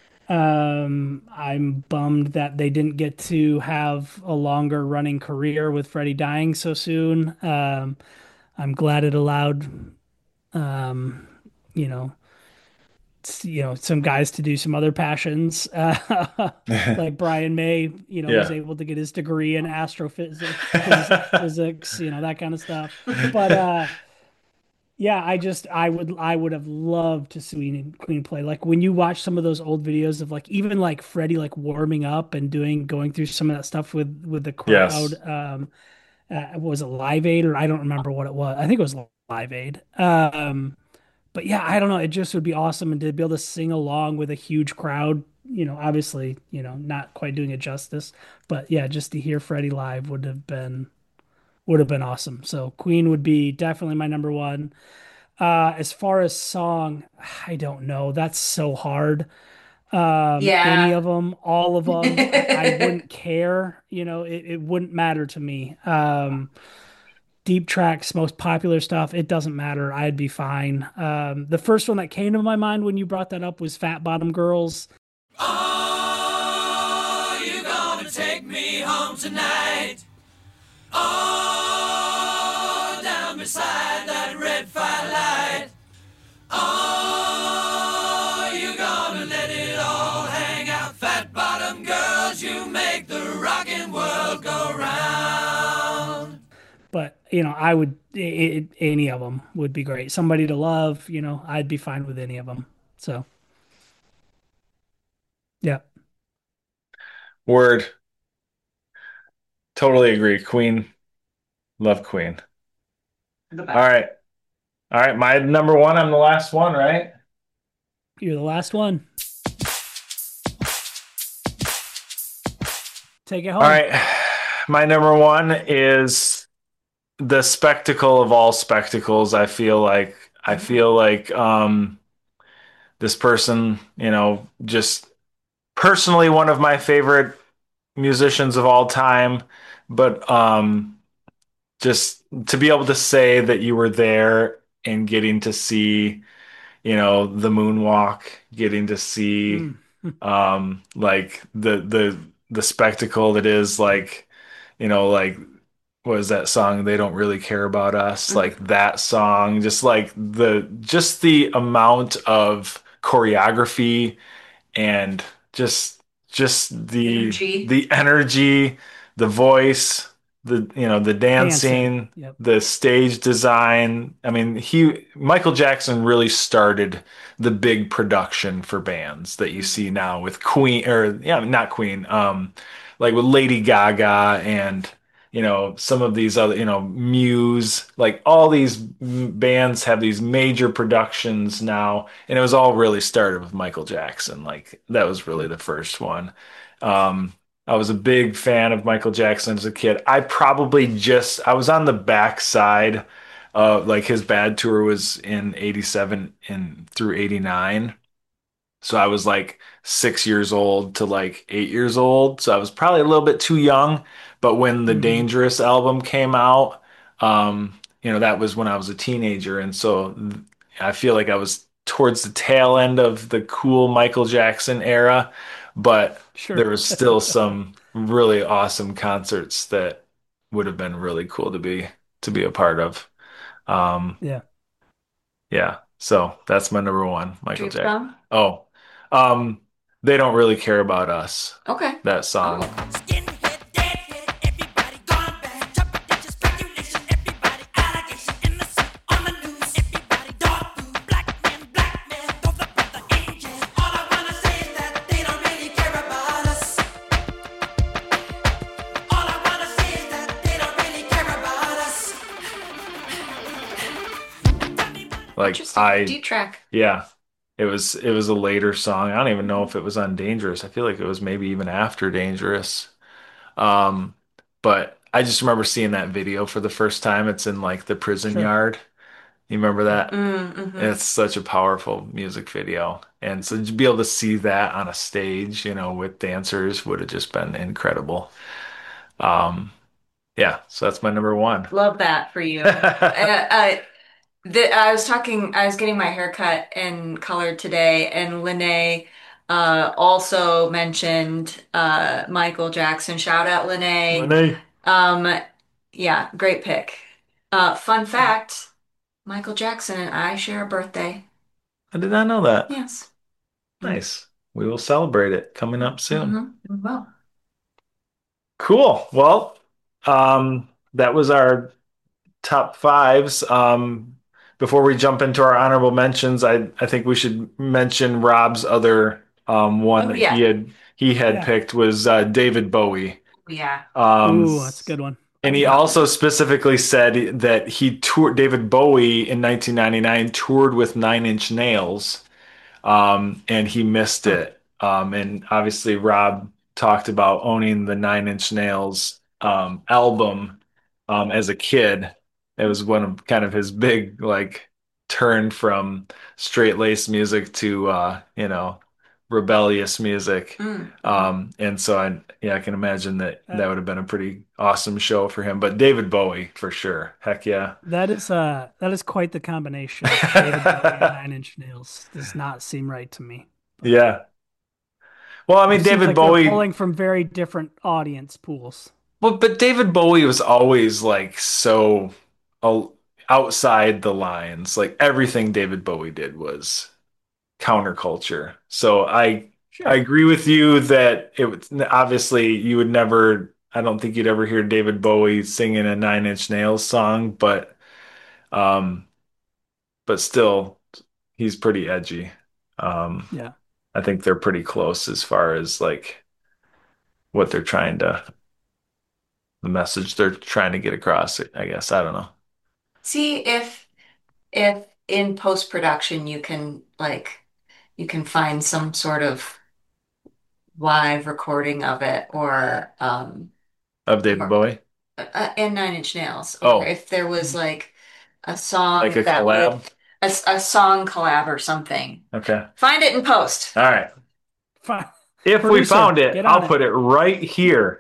I'm bummed that they didn't get to have a longer running career with Freddie dying so soon. I'm glad it allowed, um, you know, some guys to do some other passions, like Brian May, was Yeah. able to get his degree in physics, that kind of stuff. But yeah, I would have loved to see Queen play. Like when you watch some of those old videos of like even like Freddie like warming up and going through some of that stuff with the crowd. Yes. Was it Live Aid or I don't remember what it was. I think it was Live Aid. But yeah, I don't know. It just would be awesome and to be able to sing along with a huge crowd. Obviously, not quite doing it justice, but yeah, just to hear Freddie live would have been awesome. So Queen would be definitely my number one. As far as song, I don't know. That's so hard. Any Yeah. of them, all of them, I wouldn't care. It wouldn't matter to me. Deep tracks, most popular stuff, it doesn't matter. I'd be fine. The first one that came to my mind when you brought that up was Fat Bottom Girls. Are you gonna take me home tonight? Oh, down beside that red firelight. Oh, you gonna let it all hang out, fat bottom girls, you make the rockin' world go round. But I would any of them would be great. Somebody to Love, I'd be fine with any of them. So yeah, Word. Totally agree. Queen. Love Queen. The All best. right. All right. My number one. I'm the last one, right? you're the last one. Take it home. All right. My number one is the spectacle of all spectacles. I feel like this person, just personally one of my favorite musicians of all time, but just to be able to say that you were there and getting to see, the moonwalk, getting to see Mm. like the spectacle that is like what is that song? They don't really care about us. Mhm. Like that song, just the amount of choreography and just the Energy. the energy, the voice, the Dancing. dancing, Yep. the stage design. I mean, Michael Jackson really started the big production for bands that you see now with Queen or yeah, not Queen, like with Lady Gaga and some of these other Muse, like all these bands have these major productions now, and it was all really started with Michael Jackson. Like that was really the first one. um I was a big fan of Michael Jackson as a kid. I was on the back side like his bad tour was in 87 and through 89. So I was like 6 years old to like 8 years old. So I was probably a little bit too young. But when the Hmm. Dangerous album came out, that was when I was a teenager. And so I feel like I was towards the tail end of the cool Michael Jackson era, but Sure. there was still some really awesome concerts that would have been really cool to be a part of. Um, Yeah. yeah, so that's my number one, Michael Dream Jackson. song? Oh, um, they don't really care about us. Okay. That song. Oh. Skinhead, deadhead, everybody gone bad. Trouble ditches, speculation, everybody allegation, innocent on the news. Everybody dog food, black men, those are brother angels. All I wanna say is that they don't really care about us. All I wanna say is that they don't really care about us. Like Interesting. Deep track. yeah, it was a later song. I don't even know if it was on Dangerous. I feel like it was maybe even after Dangerous. Um, but I just remember seeing that video for the first time. It's in like the prison Sure. yard. You remember that? Mm-hmm. It's such a powerful music video. And so to be able to see that on a stage, with dancers would have just been incredible. Um, yeah, so that's my number one. Love that for you. I was getting my hair cut and colored today, and Lene also mentioned Michael Jackson. Shout out Lene. Renee. Um, yeah, great pick. Fun fact, Michael Jackson and I share a birthday. I did not know that. Yes. Nice. We will celebrate it coming up soon. Well, Cool. Well, that was our top fives. Before we jump into our honorable mentions, I think we should mention Rob's other one oh that yeah, he had Yeah. picked was David Bowie. yeah. Ooh, that's a good one. And he also specifically said that David Bowie in 1999 toured with Nine Inch Nails, and he missed it. And obviously, Rob talked about owning the Nine Inch Nails album as a kid. It was one of kind of his big like turn from straight lace music to rebellious music. Mm. And so I can imagine that Uh, that would have been a pretty awesome show for him. But David Bowie for sure. Heck yeah. that is quite the combination. David Bowie and Nine Inch Nails does not seem right to me. Yeah. Well, I mean, It seems David like they're Bowie. pulling from very different audience pools. Well, but David Bowie was always like so uh, outside the lines. Like everything David Bowie did was counterculture. So I Sure. agree with you that it would obviously you would never. I don't think you'd ever hear David Bowie singing a Nine Inch Nails song, um, but still, he's pretty edgy. Um, Yeah. I think they're pretty close as far as like what they're trying to, the message they're trying to get across. I guess I don't know. See if in post-production you can find some sort of live recording of it Of David or Bowie. and Nine Inch Nails, or Oh, if there was like a song like a that would collab. a song collab or something. Okay. Find it in post. All right. Fine. If we Producer, found it, get on I'll it. put it right here.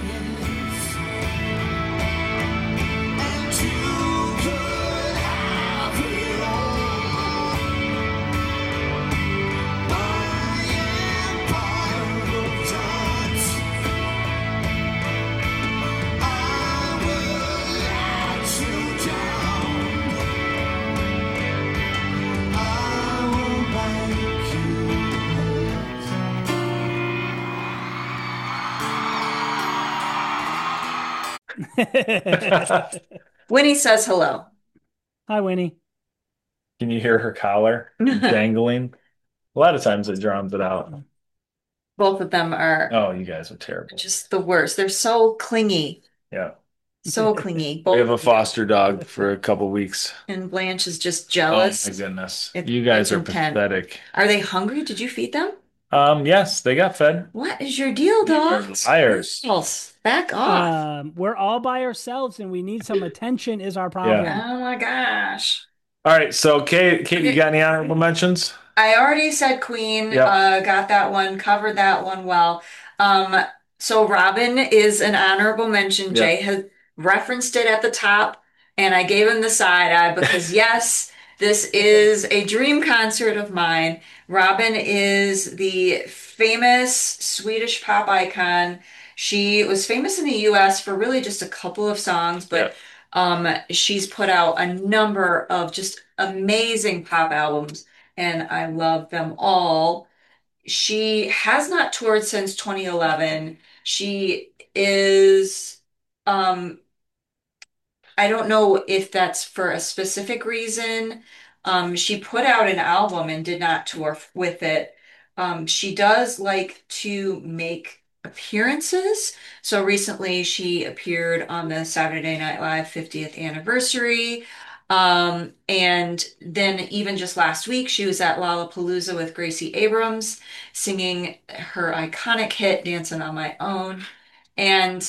Winnie says hello. Hi, Winnie. Can you hear her collar dangling? A lot of times it drowns it out. Both of them are Oh, you guys are terrible. just the worst. They're so clingy, Yeah. so clingy. We have a Both foster dog for a couple weeks. and Blanche is just Oh jealous. my goodness. It- You guys it's are intense. pathetic. Are they hungry? Did you feed them? Yes, they got fed. What is your deal, dog? Liars. Girls, back off. We're all by ourselves and we need some attention is our Yeah. problem. Oh my gosh. All right, so Kate, you got any honorable mentions? I already said Queen, Yep. got that one, covered that one well. Um, so Robin is an honorable mention. Yep. Jay has referenced it at the top, and I gave him the side eye because yes, this is a dream concert of mine. Robin is the famous Swedish pop icon. She was famous in the US for really just a couple of songs, but Yep. she's put out a number of just amazing pop albums and I love them all. She has not toured since 2011. She is, um, I don't know if that's for a specific reason. She put out an album and did not tour with it. She does like to make appearances. So recently she appeared on the Saturday Night Live 50th anniversary. And then even just last week, she was at Lollapalooza with Gracie Abrams singing her iconic hit, Dancing on My Own. And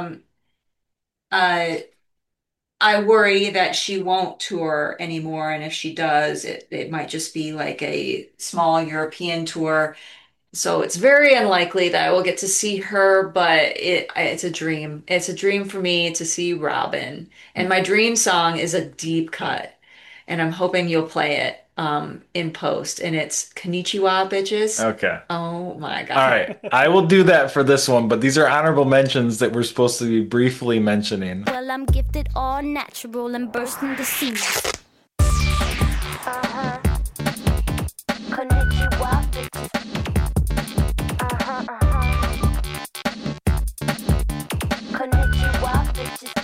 uh, I worry that she won't tour anymore, and if she does, it might just be like a small European tour. So it's very unlikely that I will get to see her, but it's a dream. It's a dream for me to see Robin. And my dream song is a deep cut, and I'm hoping you'll play it in post. And it's Konnichiwa, bitches. Okay. Oh my God. All right. I will do that for this one, but these are honorable mentions that we're supposed to be briefly mentioning. Well, I'm gifted all natural and bursting the seams. Konnichiwa, bitches. Konnichiwa, bitches.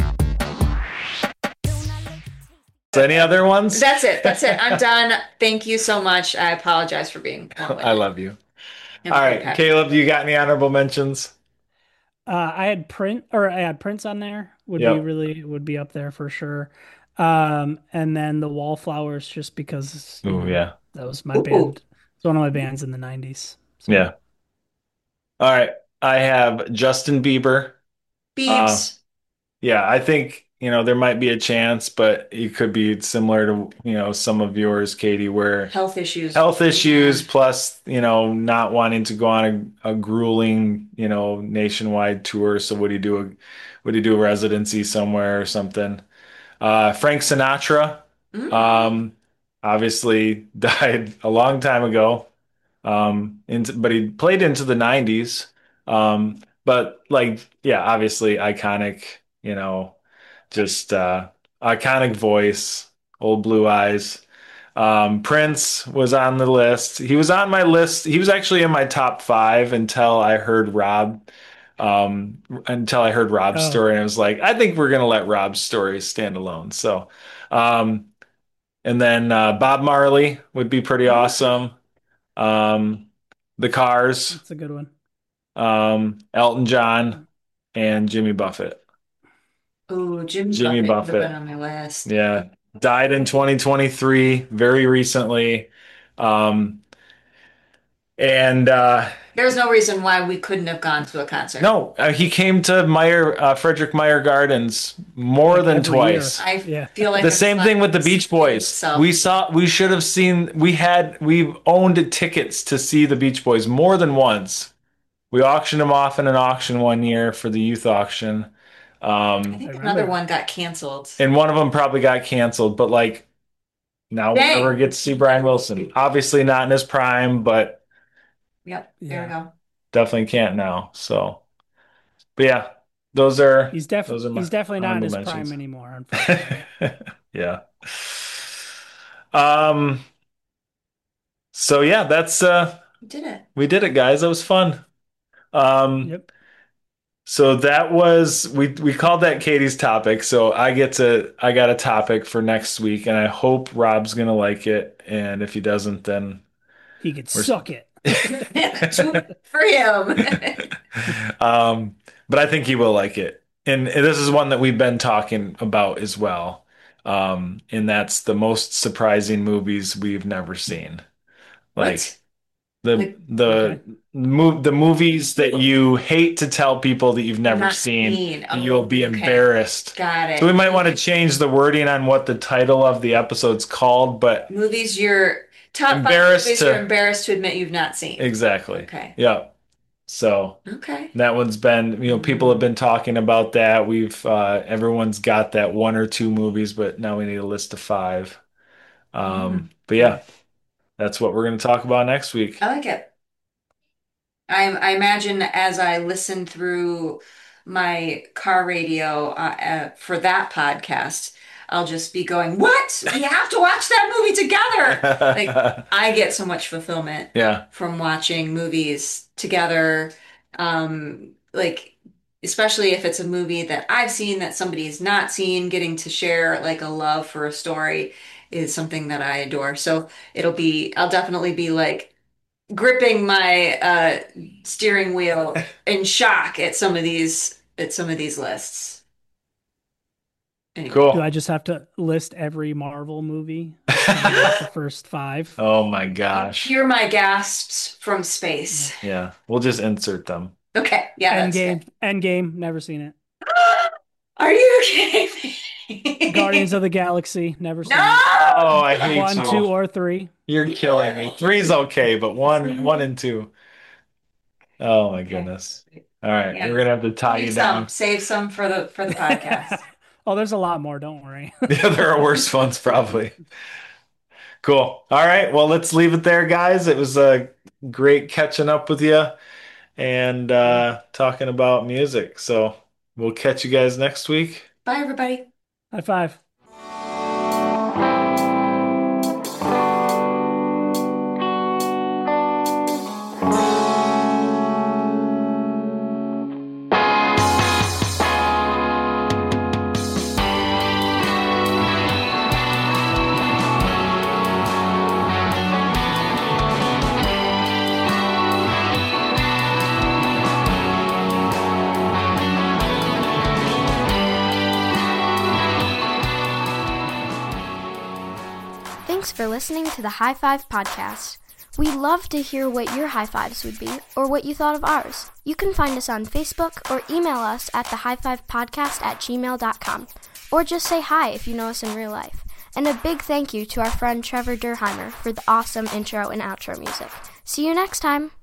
Any other ones? That's it. That's it. I'm done. Thank you so much. I apologize for being long-winded. I love you. I'm All very right, happy. Caleb, you got any honorable mentions? I had Prince on there Yep. would be up there for sure. And then the Wallflowers just because Ooh, yeah. that was my Ooh. band. It's one of my bands in the 90s. So, Yeah. All right. I have Justin Bieber. Beeps. Yeah, I think, there might be a chance, but it could be similar to, some of yours, Katie, where Health issues. health issues plus, not wanting to go on a grueling, nationwide tour. So would he do a residency somewhere or something? Frank Sinatra, Mm. obviously died a long time ago. But he played into the 90s. But yeah, obviously iconic, just iconic voice, old blue eyes. Prince was on the list. He was on my list. He was actually in my top five until I heard Rob's Oh. story, and I was like, I think we're gonna let Rob's story stand alone. So, and then Bob Marley would be pretty awesome. The Cars, that's a good one. Elton John, and Jimmy Buffett. Ooh, Jimmy Jimmy Buffett would have Buffett. been on my list. Yeah, died in 2023, very recently. And There's no reason why we couldn't have gone to a concert. no, he came to Frederick Meyer Gardens more Like than every twice. year. I Yeah. feel like The it's same not thing with the Beach Boys. So We should have seen, we've owned tickets to see the Beach Boys more than once. We auctioned them off in an auction one year for the youth auction. I think I another remember. one got canceled. And one of them probably got canceled, but now we'll Dang. never get to see Brian Wilson. Obviously not in his prime, but Yep, there we Yeah. go. definitely can't now. So, but yeah, those are He's those are my definitely not in his honorable prime mentions. anymore, unfortunately. Yeah. So yeah, that's We did it. we did it, guys. That was fun. Yep. So that was we called that Katie's topic. So I got a topic for next week, and I hope Rob's gonna like it. And if he doesn't, then He could We're- suck it. For him. but I think he will like it. And this is one that we've been talking about as well. And that's the most surprising movies we've never seen. Like What? The movies that you hate to tell people that you've never Not seen, seen. and Oh, you'll be okay. embarrassed. Got it. So we might want to change the wording on what the title of the episode's called, but Movies you're top Embarrassed 5 movies to- you're embarrassed to admit you've not seen. exactly. Okay. Yeah. So Okay. that one's been, people have been talking about that. We've everyone's got that 1 or 2 movies, but now we need a list of 5. But yeah, that's what we're going to talk about next week. I like it. I imagine as I listen through my car radio for that podcast, I'll just be going, "What? We have to watch that movie together!" Like I get so much fulfillment Yeah. from watching movies together. Like especially if it's a movie that I've seen that somebody's not seen, getting to share like a love for a story is something that I adore. So I'll definitely be like gripping my steering wheel in shock at some of these lists. Anyway. Cool. Do I just have to list every Marvel movie? Like the first 5? Oh my gosh. Hear my gasps from space. Yeah. We'll just insert them. Okay, yeah, that's good. Endgame, never seen it. Are you kidding me? Guardians of the Galaxy, never seen No! it. Oh, I hate 1, you. 2, or 3. You're killing me. 3's okay, but 1 and 2. Oh my goodness. All right, Yeah. we're gonna have to tie you down. Save some for the podcast. Oh, there's a lot more. Don't worry. Yeah, there are worse ones probably. Cool. All right, well, let's leave it there, guys. It was great catching up with you and talking about music. So we'll catch you guys next week. Bye, everybody. High five. Thanks for listening to the High Five Podcast. We love to hear what your high fives would be or what you thought of ours. You can find us on Facebook or email us at thehighfivepodcast@gmail.com, or just say hi if you know us in real life. And a big thank you to our friend Trevor Durheimer for the awesome intro and outro music. See you next time.